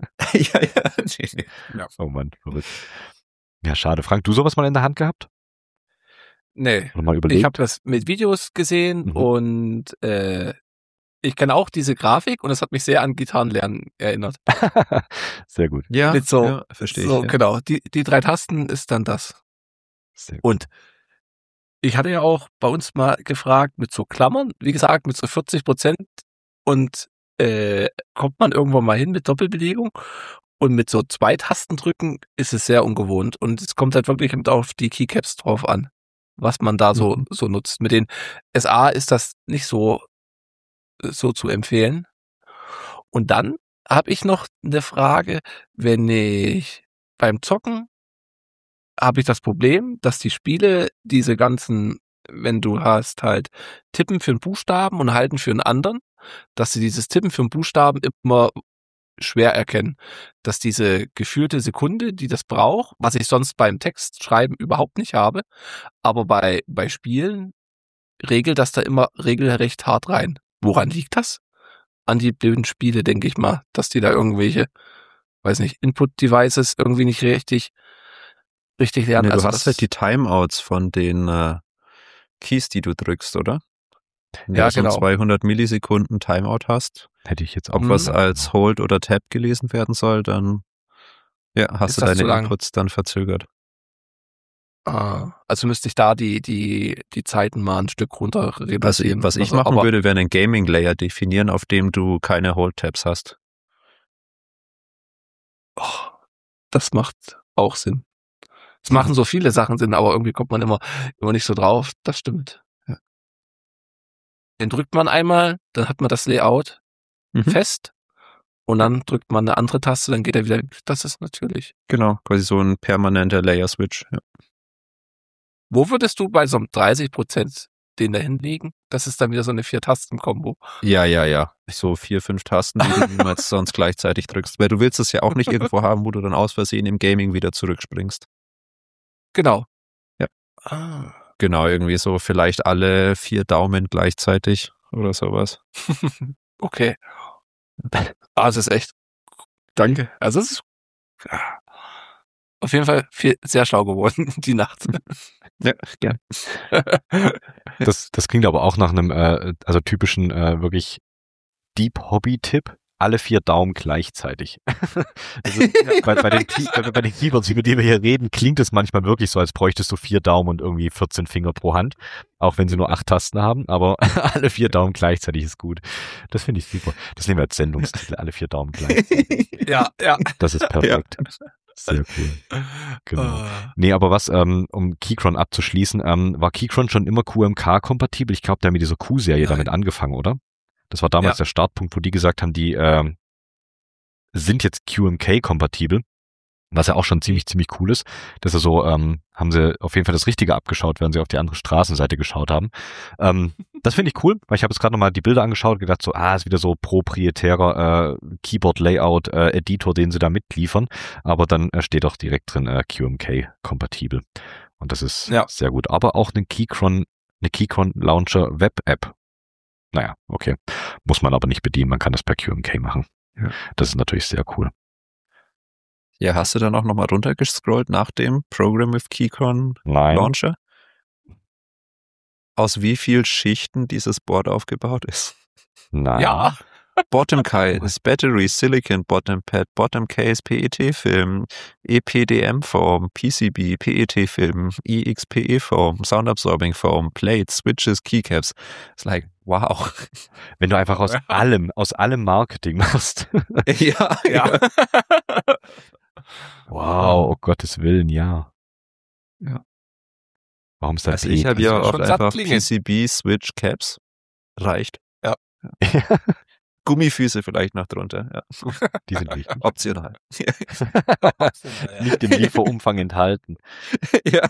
Ja. Oh Mann, verrückt. Ja, schade. Frank, du sowas mal in der Hand gehabt? Nee. Oder mal überlegt? Ich habe das mit Videos gesehen und ich kenne auch diese Grafik und es hat mich sehr an Gitarrenlernen erinnert. Sehr gut. Ja, Mit so, ja, verstehe so ich. genau. Die 3 Tasten ist dann das. Sehr gut. Und ich hatte ja auch bei uns mal gefragt mit so Klammern, wie gesagt, mit so 40% und kommt man irgendwann mal hin mit Doppelbelegung und mit so 2 Tastendrücken ist es sehr ungewohnt und es kommt halt wirklich auf die Keycaps drauf an, was man da so nutzt. Mit den SA ist das nicht so zu empfehlen. Und dann habe ich noch eine Frage, wenn ich beim Zocken habe ich das Problem, dass die Spiele diese ganzen, wenn du hast halt Tippen für einen Buchstaben und Halten für einen anderen, dass sie dieses Tippen für einen Buchstaben immer schwer erkennen. Dass diese gefühlte Sekunde, die das braucht, was ich sonst beim Textschreiben überhaupt nicht habe, aber bei Spielen regelt das da immer regelrecht hart rein. Woran liegt das? An die blöden Spiele, denke ich mal, dass die da irgendwelche, weiß nicht, Input-Devices irgendwie nicht richtig lernen. Nee, du Also hast halt die Timeouts von den Keys, die du drückst, oder? Wenn Ja, du so genau. 200 Millisekunden Timeout hast, Hätte ich jetzt auch. ob was als Hold oder Tab gelesen werden soll, dann hast Ist du das deine zu lang? Inputs dann verzögert. Also müsste ich da die Zeiten mal ein Stück runter reduzieren. Was ich Also, machen aber- würde, wäre einen Gaming-Layer definieren, auf dem du keine Hold-Tabs hast. Oh, das macht auch Sinn. Es machen so viele Sachen Sinn, aber irgendwie kommt man immer nicht so drauf. Das stimmt. Ja. Den drückt man einmal, dann hat man das Layout fest und dann drückt man eine andere Taste, dann geht er wieder. Das ist natürlich. Genau, quasi so ein permanenter Layer-Switch. Ja. Wo würdest du bei so einem 30% den da hinlegen? Das ist dann wieder so eine 4-Tasten-Kombo. Ja. So 4, 5 Tasten, die du niemals sonst gleichzeitig drückst. Weil du willst es ja auch nicht irgendwo haben, wo du dann aus Versehen im Gaming wieder zurückspringst. Genau. Ja. Ah. Genau, irgendwie so vielleicht alle 4 Daumen gleichzeitig oder sowas. Okay. Das ist echt. Danke. Also es ist auf jeden Fall sehr schlau geworden, die Nacht. Ja, gern. Das klingt aber auch nach einem also typischen wirklich Deep Hobby-Tipp. alle 4 Daumen gleichzeitig. Bei den Keyboards, über die wir hier reden, klingt es manchmal wirklich so, als bräuchtest du 4 Daumen und irgendwie 14 Finger pro Hand, auch wenn sie nur 8 Tasten haben, aber alle 4 Daumen gleichzeitig ist gut. Das finde ich super. Das nehmen wir als Sendungstitel, alle 4 Daumen gleichzeitig. Ja. Das ist perfekt. Sehr cool. Genau. Nee, aber was, um Keychron abzuschließen, war Keychron schon immer QMK-kompatibel? Ich glaube, der hat mit dieser Q-Serie damit angefangen, oder? Das war damals der Startpunkt, wo die gesagt haben, die sind jetzt QMK-kompatibel, was ja auch schon ziemlich cool ist. Das ist so, haben sie auf jeden Fall das Richtige abgeschaut, während sie auf die andere Straßenseite geschaut haben. Das finde ich cool, weil ich habe jetzt gerade nochmal die Bilder angeschaut und gedacht so, ist wieder so proprietärer Keyboard-Layout-Editor, den sie da mitliefern. Aber dann steht auch direkt drin QMK-kompatibel. Und das ist sehr gut. Aber auch eine Keychron Launcher Web-App. Naja, okay. Muss man aber nicht bedienen, man kann das per QMK machen. Ja. Das ist natürlich sehr cool. Ja, hast du dann auch nochmal runtergescrollt nach dem Program with Keychron Launcher? Aus wie vielen Schichten dieses Board aufgebaut ist? Nein. Ja. Bottom Kai ist Battery, Silicon, Bottom Pad, Bottom Case, PET-Film, EPDM-Form, PCB, PET-Film, EXPE-Form, Sound Absorbing Form, Plates, Switches, Keycaps. It's like, wow. Wenn du einfach aus allem Marketing machst. Ja. Wow, oh Gottes Willen, ja. Warum ist das? Also ich habe ja oft einfach PCB, Switch, Caps. Reicht. Ja. Gummifüße vielleicht noch drunter. Ja. Die sind wichtig. Optional. Nicht im Lieferumfang enthalten. Ja.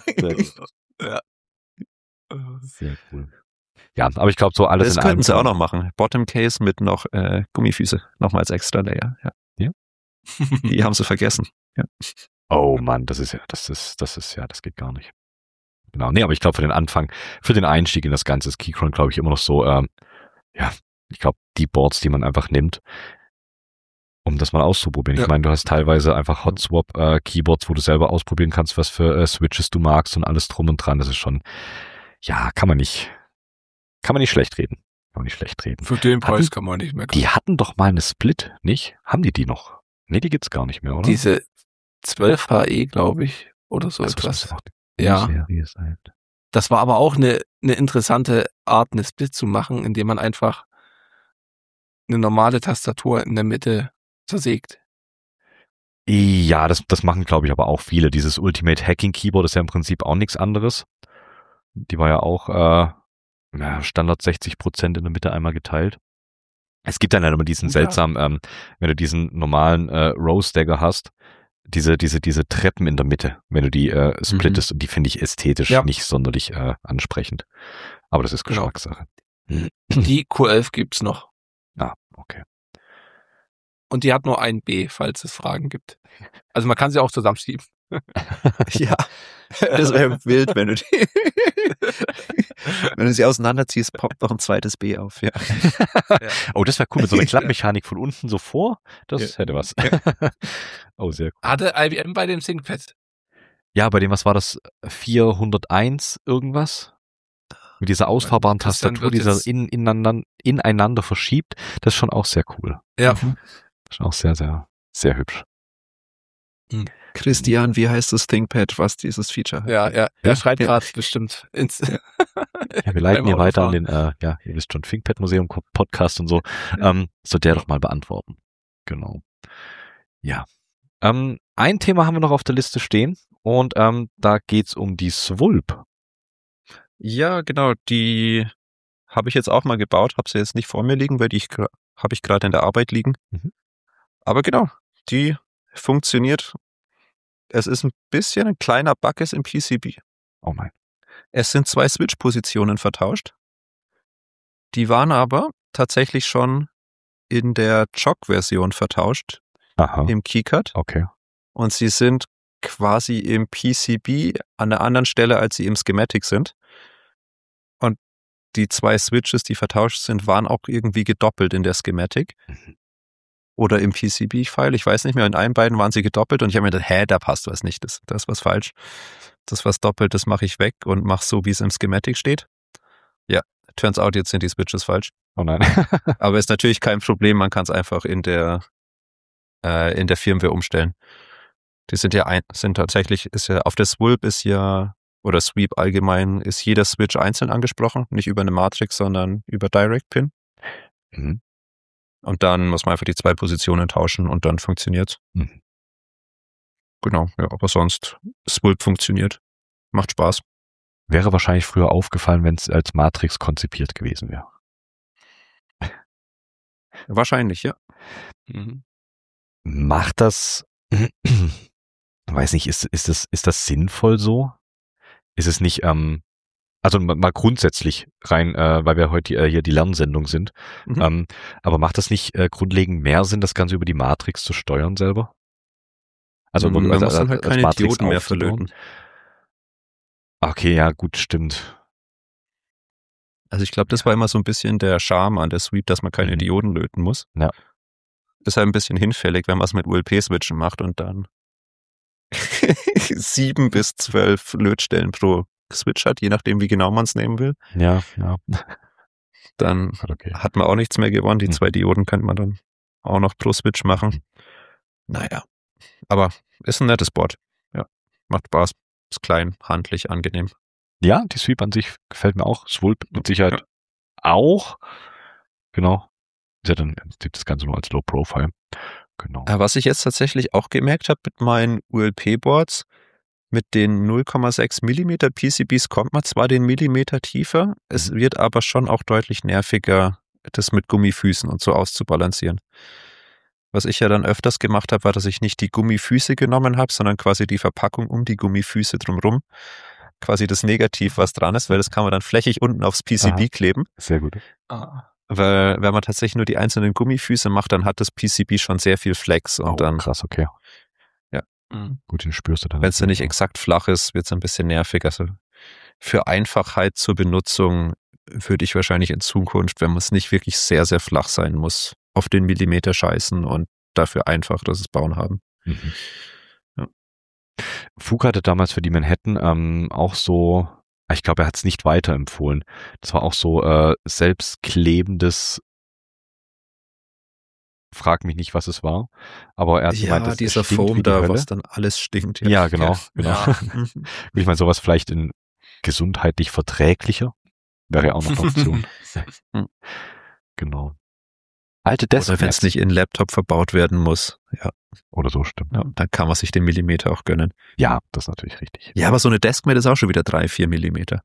Sehr cool. Ja, aber ich glaube so alles das in allem. Das könnten sie auch noch machen. Bottom Case mit noch Gummifüße. Nochmal als extra Layer. Ja. Die haben sie vergessen. Ja. Oh Mann, das geht gar nicht. Genau, nee, aber ich glaube für den Anfang, für den Einstieg in das Ganze ist Keychron, glaube ich, immer noch so, ich glaube, die Boards, die man einfach nimmt, um das mal auszuprobieren. Ich meine, du hast teilweise einfach Hot-Swap-Keyboards, wo du selber ausprobieren kannst, was für Switches du magst und alles drum und dran. Das ist schon, kann man nicht schlecht reden. Für den Preis kann man nicht mehr. Die hatten doch mal eine Split, nicht? Haben die noch? Nee, die gibt's gar nicht mehr, oder? Diese 12 HE, glaube ich, oder so etwas. Ja. Serie sein. Das war aber auch eine interessante Art, eine Split zu machen, indem man einfach eine normale Tastatur in der Mitte zersägt. Ja, das machen, glaube ich, aber auch viele. Dieses Ultimate Hacking Keyboard ist ja im Prinzip auch nichts anderes. Die war ja auch Standard 60% in der Mitte einmal geteilt. Es gibt dann halt immer diesen seltsamen, wenn du diesen normalen Row-Stagger hast, diese Treppen in der Mitte, wenn du die splittest, und die finde ich ästhetisch nicht sonderlich ansprechend. Aber das ist Geschmackssache. Die Q11 gibt's noch. Ah, okay. Und die hat nur ein B, falls es Fragen gibt. Also man kann sie auch zusammenschieben. Ja, das wäre wild, wenn du sie auseinanderziehst, poppt noch ein zweites B auf. Ja. Oh, das wäre cool, mit so einer Klappmechanik von unten so vor. Das hätte was. Oh, sehr cool. Hatte IBM bei dem ThinkPad? Ja, bei dem, was war das? 401 irgendwas? Mit dieser ausfahrbaren Tastatur, die dieser ineinander verschiebt. Das ist schon auch sehr cool. Ja. Das ist auch sehr, sehr, sehr hübsch. Christian, wie heißt das ThinkPad, was dieses Feature hat? Ja. Er schreibt gerade bestimmt ins. Ja, wir leiten hier weiter an den, ihr wisst schon, ThinkPad Museum Podcast und so. Soll der doch mal beantworten. Genau. Ja. Ein Thema haben wir noch auf der Liste stehen und da geht's um die Swulp. Ja, genau, die habe ich jetzt auch mal gebaut, habe sie jetzt nicht vor mir liegen, weil die habe ich gerade in der Arbeit liegen. Aber genau, die funktioniert. Es ist ein bisschen ein kleiner Bug ist im PCB. Oh nein. Es sind 2 Switch-Positionen vertauscht. Die waren aber tatsächlich schon in der Jog-Version vertauscht. Aha. Im Keycut. Okay. Und sie sind quasi im PCB an einer anderen Stelle, als sie im Schematic sind. Und die 2 Switches, die vertauscht sind, waren auch irgendwie gedoppelt in der Schematic. Oder im PCB-File, ich weiß nicht mehr, in allen beiden waren sie gedoppelt und ich habe mir gedacht, da passt was nicht, das ist was falsch. Das was doppelt, das mache ich weg und mache so, wie es im Schematic steht. Ja, turns out, jetzt sind die Switches falsch. Oh nein. Aber ist natürlich kein Problem, man kann es einfach in der Firmware umstellen. Die sind tatsächlich, auf der Swulp oder Sweep allgemein, ist jeder Switch einzeln angesprochen, nicht über eine Matrix, sondern über Direct Pin. Mhm. Und dann muss man einfach die 2 Positionen tauschen und dann funktioniert's. Mhm. Genau, ja, aber sonst, Swulp funktioniert. Macht Spaß. Wäre wahrscheinlich früher aufgefallen, wenn es als Matrix konzipiert gewesen wäre. Wahrscheinlich, ja. Mhm. Macht das, weiß nicht, ist das sinnvoll so? Ist es nicht, also mal grundsätzlich rein, weil wir heute hier die Lernsendung sind, Mhm. aber macht das nicht grundlegend mehr Sinn, das Ganze über die Matrix zu steuern selber? Also man muss dann halt als keine Matrix Dioden mehr aufzubauen? verlöten. Okay, ja, gut, stimmt. Also ich glaube, das war immer so ein bisschen der Charme an der Sweep, dass man keine Mhm. Dioden löten muss. Ja. Ist halt ein bisschen hinfällig, wenn man es mit ULP-Switchen macht und dann 7 bis 12 Lötstellen pro Switch hat, je nachdem, wie genau man es nehmen will. Ja. Dann Okay. hat man auch nichts mehr gewonnen. Die 2 Dioden könnte man dann auch noch pro Switch machen. Naja, aber ist ein nettes Board. Ja, macht Spaß. Ist klein, handlich, angenehm. Ja, die Sweep an sich gefällt mir auch. Swulp mit Sicherheit auch. Genau. Ist ja dann sieht das Ganze nur als Low Profile. Genau. Was ich jetzt tatsächlich auch gemerkt habe mit meinen ULP-Boards, mit den 0,6 mm PCBs kommt man zwar den Millimeter tiefer, es wird aber schon auch deutlich nerviger, das mit Gummifüßen und so auszubalancieren. Was ich ja dann öfters gemacht habe, war, dass ich nicht die Gummifüße genommen habe, sondern quasi die Verpackung um die Gummifüße drumrum. Quasi das Negativ, was dran ist, weil das kann man dann flächig unten aufs PCB kleben. Sehr gut. Weil wenn man tatsächlich nur die einzelnen Gummifüße macht, dann hat das PCB schon sehr viel Flex. Und dann, krass, okay. Ja. Gut, den spürst du dann. wenn es dann nicht exakt flach ist, wird es ein bisschen nervig. Also für Einfachheit zur Benutzung würde ich wahrscheinlich in Zukunft, wenn man es nicht wirklich sehr, sehr flach sein muss, auf den Millimeter scheißen und dafür einfach das Bauen haben. Mhm. Ja. Fug hatte damals für die Manhattan auch so, ich glaube, er hat es nicht weiterempfohlen. Das war auch so selbstklebendes, frag mich nicht, was es war, aber er hat gemeint, dass dieser es stinkt wie Foam die da, Hölle. was dann alles stinkt. Ja, genau. Ja. Ich meine, sowas vielleicht in gesundheitlich verträglicher wäre ja auch noch eine Option. Genau. Alte Oder wenn es Deskmaps. nicht in Laptop verbaut werden muss, ja, Oder so, stimmt. dann kann man sich den Millimeter auch gönnen. Ja, das ist natürlich richtig. Ja, aber so eine Deskmat ist auch schon wieder 3-4 Millimeter.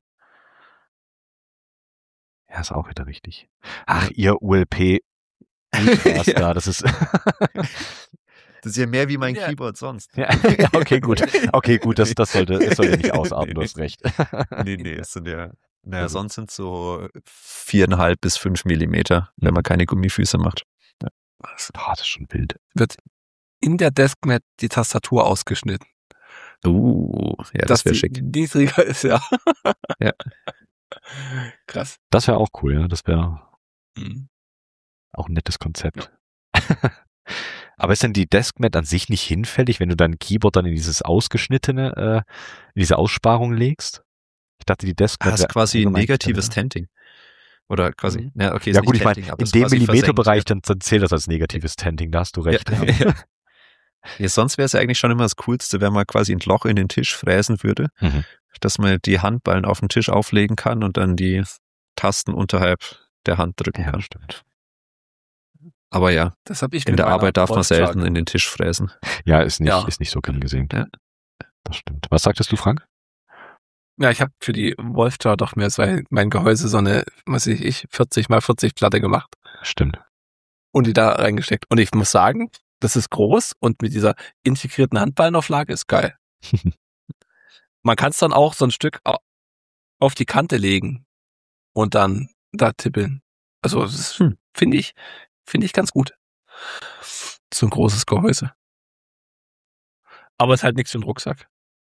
Ja, ist auch wieder richtig. Ach, ihr ULP Ultras Ja. da, das ist Das ist ja mehr wie mein Ja. Keyboard sonst. ja, okay, gut. Okay, gut, das sollte nicht ausarten, du hast recht. Nee, es sind ja, sonst sind so 4,5 bis 5 Millimeter, wenn man keine Gummifüße macht. Das ist schon wild. Wird in der Deskmat die Tastatur ausgeschnitten. Ja, das wäre schick. Niedriger ist, ja. Ja. Krass. Das wäre auch cool, ja. Das wäre Mhm. auch ein nettes Konzept. Aber ist denn die Deskmat an sich nicht hinfällig, wenn du dein Keyboard dann in dieses ausgeschnittene, in diese Aussparung legst? Ich dachte, die Deskmat Das ist quasi allgemein- negatives Tenting. Oder quasi, Mhm. okay, ist Ja nicht gut, ich meine, Tenting, aber in ist dem quasi Millimeterbereich, versenkt, dann zählt das als negatives Tenting, da hast du recht. Ja. Ja, sonst wäre es ja eigentlich schon immer das Coolste, wenn man quasi ein Loch in den Tisch fräsen würde, Mhm. dass man die Handballen auf den Tisch auflegen kann und dann die Tasten unterhalb der Hand drücken Ja, kann. stimmt. Aber ja, Das habe ich in mit der meiner Arbeit darf man Wolfstar selten in den Tisch fräsen. Ja, ist Ja. nicht so gern gesehen. Ja. Das stimmt. Was sagtest du, Frank? Ja, ich habe für die Wolfstar doch mir mein Gehäuse so eine, 40x40 Platte gemacht Stimmt. und die da reingesteckt. Und ich muss sagen, das ist groß und mit dieser integrierten Handballenauflage ist geil. Man kann es dann auch so ein Stück auf die Kante legen und dann da tippeln. Also das ist, finde ich ganz gut. So ein großes Gehäuse. Aber es ist halt nichts für den Rucksack.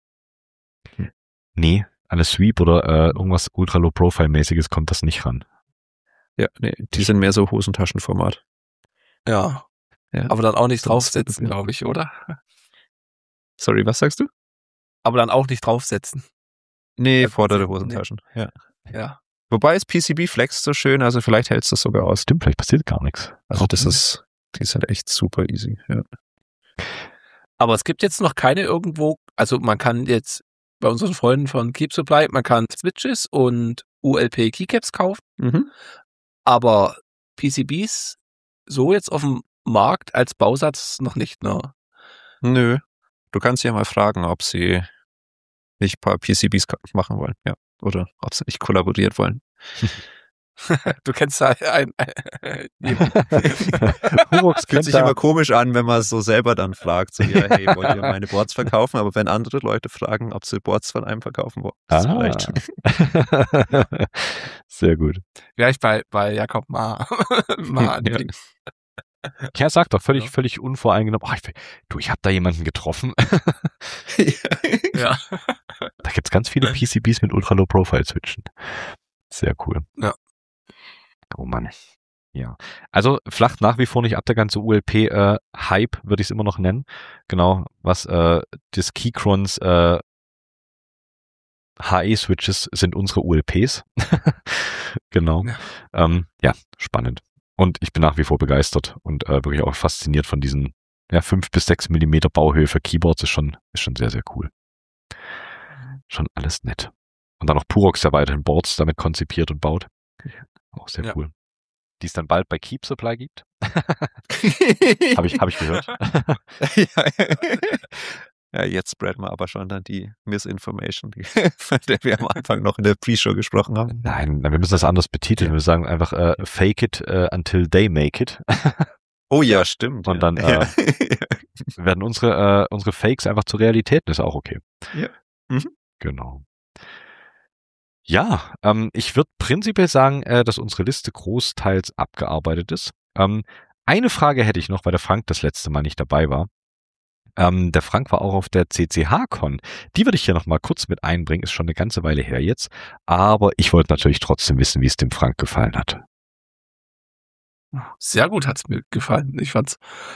Nee, an eine Sweep oder irgendwas Ultra-Low-Profile-mäßiges kommt das nicht ran. Ja, nee, die sind mehr so Hosentaschenformat. Ja. Ja. Aber dann auch nicht Sonst draufsetzen, wird es- glaube ich, oder? Sorry, was sagst du? Aber dann auch nicht draufsetzen. Nee, Also, vordere nee. Hosentaschen. Ja. Ja. Wobei ist PCB Flex so schön, also vielleicht hältst du es sogar aus. Stimmt, vielleicht passiert gar nichts. Also die ist halt echt super easy. Ja. Aber es gibt jetzt noch keine irgendwo, also man kann jetzt bei unseren Freunden von Keep Supply, man kann Switches und ULP Keycaps kaufen, aber PCBs so jetzt auf dem Markt als Bausatz noch nicht, ne? Nö. Du kannst ja mal fragen, ob sie nicht ein paar PCBs machen wollen, ja. Oder ob sie nicht kollaborieren wollen. Du kennst da einen. Es fühlt sich immer komisch an, wenn man so selber dann fragt, so, ja, hey, wollt ihr meine Boards verkaufen? Aber wenn andere Leute fragen, ob sie Boards von einem verkaufen wollen, ist vielleicht. Sehr gut. Vielleicht bei Jakob mal anbieten. Ja, sag doch, völlig unvoreingenommen. Ich habe da jemanden getroffen. Ja. Da gibt's ganz viele PCBs mit Ultra-Low-Profile-Switchen. Sehr cool. Ja. Oh Mann. Ja. Also flacht nach wie vor nicht ab, der ganze ULP-Hype, würde ich es immer noch nennen. Genau, was das Keychrons HE-Switches sind unsere ULPs. Genau. Ja, spannend. Und ich bin nach wie vor begeistert und wirklich auch fasziniert von diesen 5 bis 6 Millimeter Bauhöhe für Keyboards ist schon sehr, sehr cool. Schon alles nett. Und dann noch Purox ja weiterhin Boards damit konzipiert und baut. Auch sehr cool. Die es dann bald bei Keep Supply gibt. Hab ich gehört. Ja, jetzt spreaden wir aber schon dann die Misinformation, von der wir am Anfang noch in der Pre-Show gesprochen haben. Nein, wir müssen das anders betiteln. Wir sagen einfach fake it until they make it. Oh ja, stimmt. Und dann werden unsere Fakes einfach zur Realität. Das ist auch okay. Ja. Genau. Ja, ich würde prinzipiell sagen, dass unsere Liste großteils abgearbeitet ist. Eine Frage hätte ich noch, weil der Frank das letzte Mal nicht dabei war. Der Frank war auch auf der CCH-Con. Die würde ich hier noch mal kurz mit einbringen. Ist schon eine ganze Weile her jetzt. Aber ich wollte natürlich trotzdem wissen, wie es dem Frank gefallen hat. Sehr gut hat's mir gefallen. Ich fand's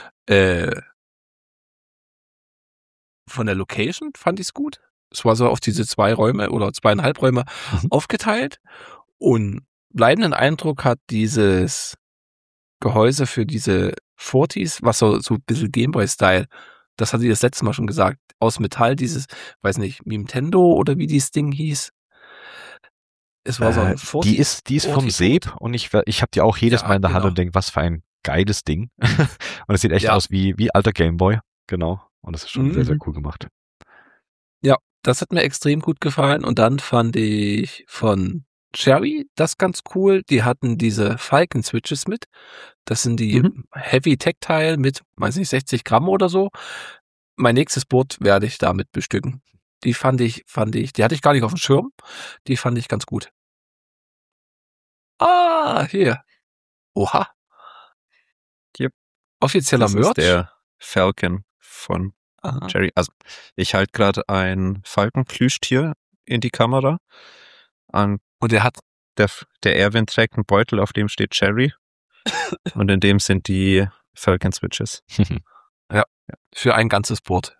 von der Location fand ich's gut. Es war so auf diese 2 Räume oder 2,5 Räume aufgeteilt. Und bleibenden Eindruck hat dieses Gehäuse für diese 40s, was so ein bisschen Gameboy-Style, das hatte ich das letzte Mal schon gesagt, aus Metall, dieses, weiß nicht, Nintendo oder wie dieses Ding hieß. Es war so ein 40s. Die ist vom Seb und ich habe die auch jedes Mal in der Hand und denke, was für ein geiles Ding. Und es sieht echt aus wie alter Gameboy. Genau. Und das ist schon sehr, sehr cool gemacht. Ja, das hat mir extrem gut gefallen. Und dann fand ich von Cherry das ganz cool. Die hatten diese Falcon-Switches mit. Das sind die Heavy Tactile mit, weiß nicht, 60 Gramm oder so. Mein nächstes Board werde ich damit bestücken. Die fand ich, die hatte ich gar nicht auf dem Schirm. Die fand ich ganz gut. Hier. Oha. Yep. Offizieller Merch. Das ist der Falcon von Cherry. Also ich halte gerade ein Falkenplüschtier in die Kamera. Und der hat der Erwin trägt einen Beutel, auf dem steht Cherry. Und in dem sind die Falcon Switches. Ja, für ein ganzes Board.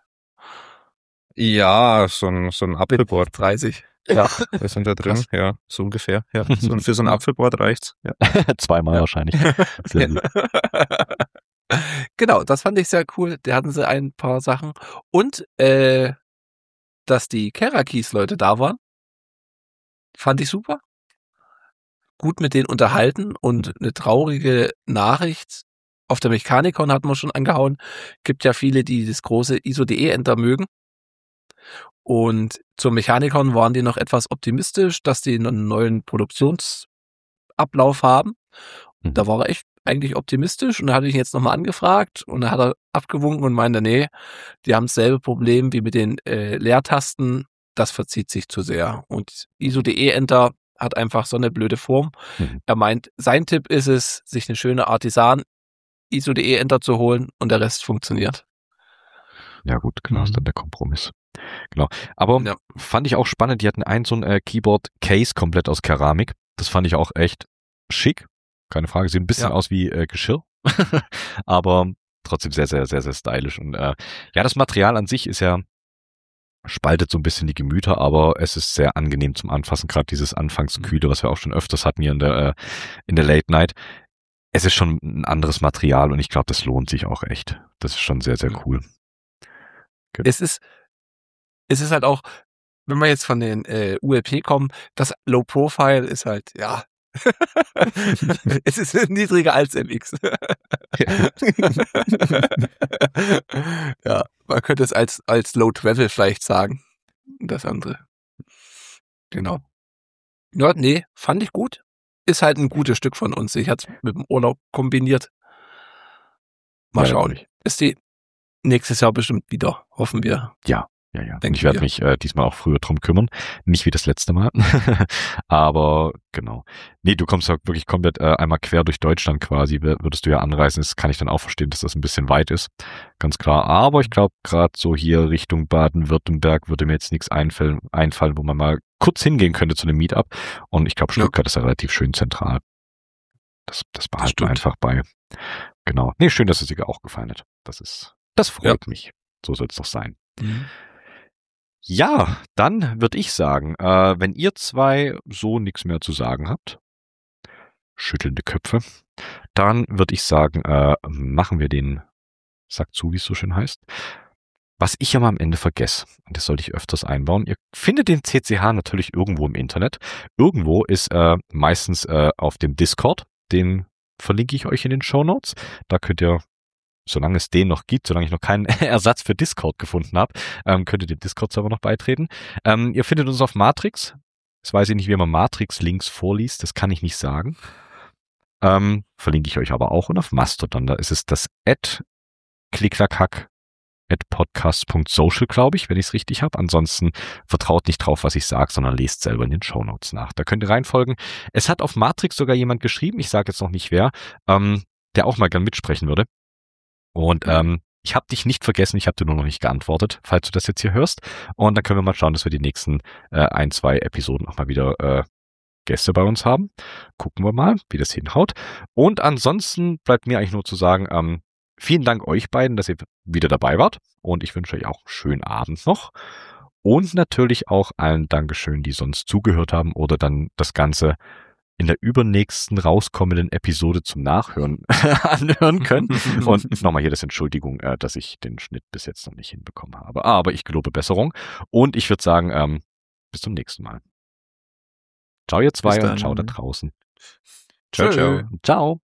Ja, so ein Apfelboard. 30. Ja, was sind da drin? Krass. Ja, so ungefähr. Ja, für so ein Apfelboard reicht's. Ja. 2-mal wahrscheinlich. Sehr gut. Genau, das fand ich sehr cool. Da hatten sie ein paar Sachen. Und, dass die Kerakis-Leute da waren, fand ich super. Gut mit denen unterhalten und eine traurige Nachricht. Auf der Mechanicon hatten wir schon angehauen. Gibt ja viele, die das große ISO-DE-Enter mögen. Und zur Mechanicon waren die noch etwas optimistisch, dass die einen neuen Produktionsablauf haben. Da war er echt eigentlich optimistisch und da hatte ich ihn jetzt nochmal angefragt und da hat er abgewunken und meinte, nee, die haben dasselbe Problem wie mit den Leertasten, das verzieht sich zu sehr. Und ISO-DE-Enter hat einfach so eine blöde Form. Er meint, sein Tipp ist es, sich eine schöne Artisan ISO-DE-Enter zu holen und der Rest funktioniert. Ja gut, genau, ist dann der Kompromiss. Genau. Aber fand ich auch spannend, die hatten so ein Keyboard-Case komplett aus Keramik. Das fand ich auch echt schick. Keine Frage, sieht ein bisschen aus wie Geschirr. Aber trotzdem sehr, sehr, sehr, sehr stylisch. Und das Material an sich ist ja spaltet so ein bisschen die Gemüter, aber es ist sehr angenehm zum Anfassen, gerade dieses Anfangskühle, was wir auch schon öfters hatten hier in der Late Night. Es ist schon ein anderes Material und ich glaube, das lohnt sich auch echt. Das ist schon sehr, sehr cool. Es ist halt auch, wenn wir jetzt von den ULP kommen, das Low Profile ist halt, ja, es ist niedriger als MX. Ja, man könnte es als Low Travel vielleicht sagen. Das andere. Genau. Ja, nee, fand ich gut. Ist halt ein gutes Stück von uns. Ich hatte es mit dem Urlaub kombiniert. Mal schauen. Ist die nächstes Jahr bestimmt wieder, hoffen wir. Ja. Und ich werde mich diesmal auch früher drum kümmern. Nicht wie das letzte Mal. Aber genau. Nee, du kommst ja wirklich komplett einmal quer durch Deutschland quasi. Würdest du ja anreisen. Das kann ich dann auch verstehen, dass das ein bisschen weit ist. Ganz klar. Aber ich glaube, gerade so hier Richtung Baden-Württemberg würde mir jetzt nichts einfallen, wo man mal kurz hingehen könnte zu einem Meetup. Und ich glaube, Stuttgart ist ja relativ schön zentral. Das behalten wir einfach bei. Genau. Nee, schön, dass es dir auch gefallen hat. Das freut mich. So soll es doch sein. Mhm. Ja, dann würde ich sagen, wenn ihr zwei so nichts mehr zu sagen habt, schüttelnde Köpfe, dann würde ich sagen, machen wir den Sack zu, wie es so schön heißt. Was ich immer am Ende vergesse, und das sollte ich öfters einbauen, ihr findet den CCH natürlich irgendwo im Internet. Irgendwo ist meistens auf dem Discord, den verlinke ich euch in den Shownotes. Da könnt ihr, solange es den noch gibt, solange ich noch keinen Ersatz für Discord gefunden habe, könnt ihr dem Discord-Server noch beitreten. Ihr findet uns auf Matrix. Jetzt weiß ich nicht, wie man Matrix-Links vorliest. Das kann ich nicht sagen. Verlinke ich euch aber auch. Und auf Mastodon, da ist es das @klicklackhack @podcast.social, glaube ich, wenn ich es richtig habe. Ansonsten vertraut nicht drauf, was ich sage, sondern lest selber in den Shownotes nach. Da könnt ihr reinfolgen. Es hat auf Matrix sogar jemand geschrieben, ich sage jetzt noch nicht wer, der auch mal gern mitsprechen würde. Und ich habe dich nicht vergessen, ich habe dir nur noch nicht geantwortet, falls du das jetzt hier hörst. Und dann können wir mal schauen, dass wir die nächsten 1-2 Episoden auch mal wieder Gäste bei uns haben. Gucken wir mal, wie das hinhaut. Und ansonsten bleibt mir eigentlich nur zu sagen, vielen Dank euch beiden, dass ihr wieder dabei wart. Und ich wünsche euch auch einen schönen Abend noch. Und natürlich auch allen Dankeschön, die sonst zugehört haben oder dann das Ganze in der übernächsten rauskommenden Episode zum Nachhören anhören können. Und nochmal hier das Entschuldigung, dass ich den Schnitt bis jetzt noch nicht hinbekommen habe. Aber ich gelobe Besserung. Und ich würde sagen, bis zum nächsten Mal. Ciao ihr zwei und ciao da draußen. Ciao, ciao. Ciao.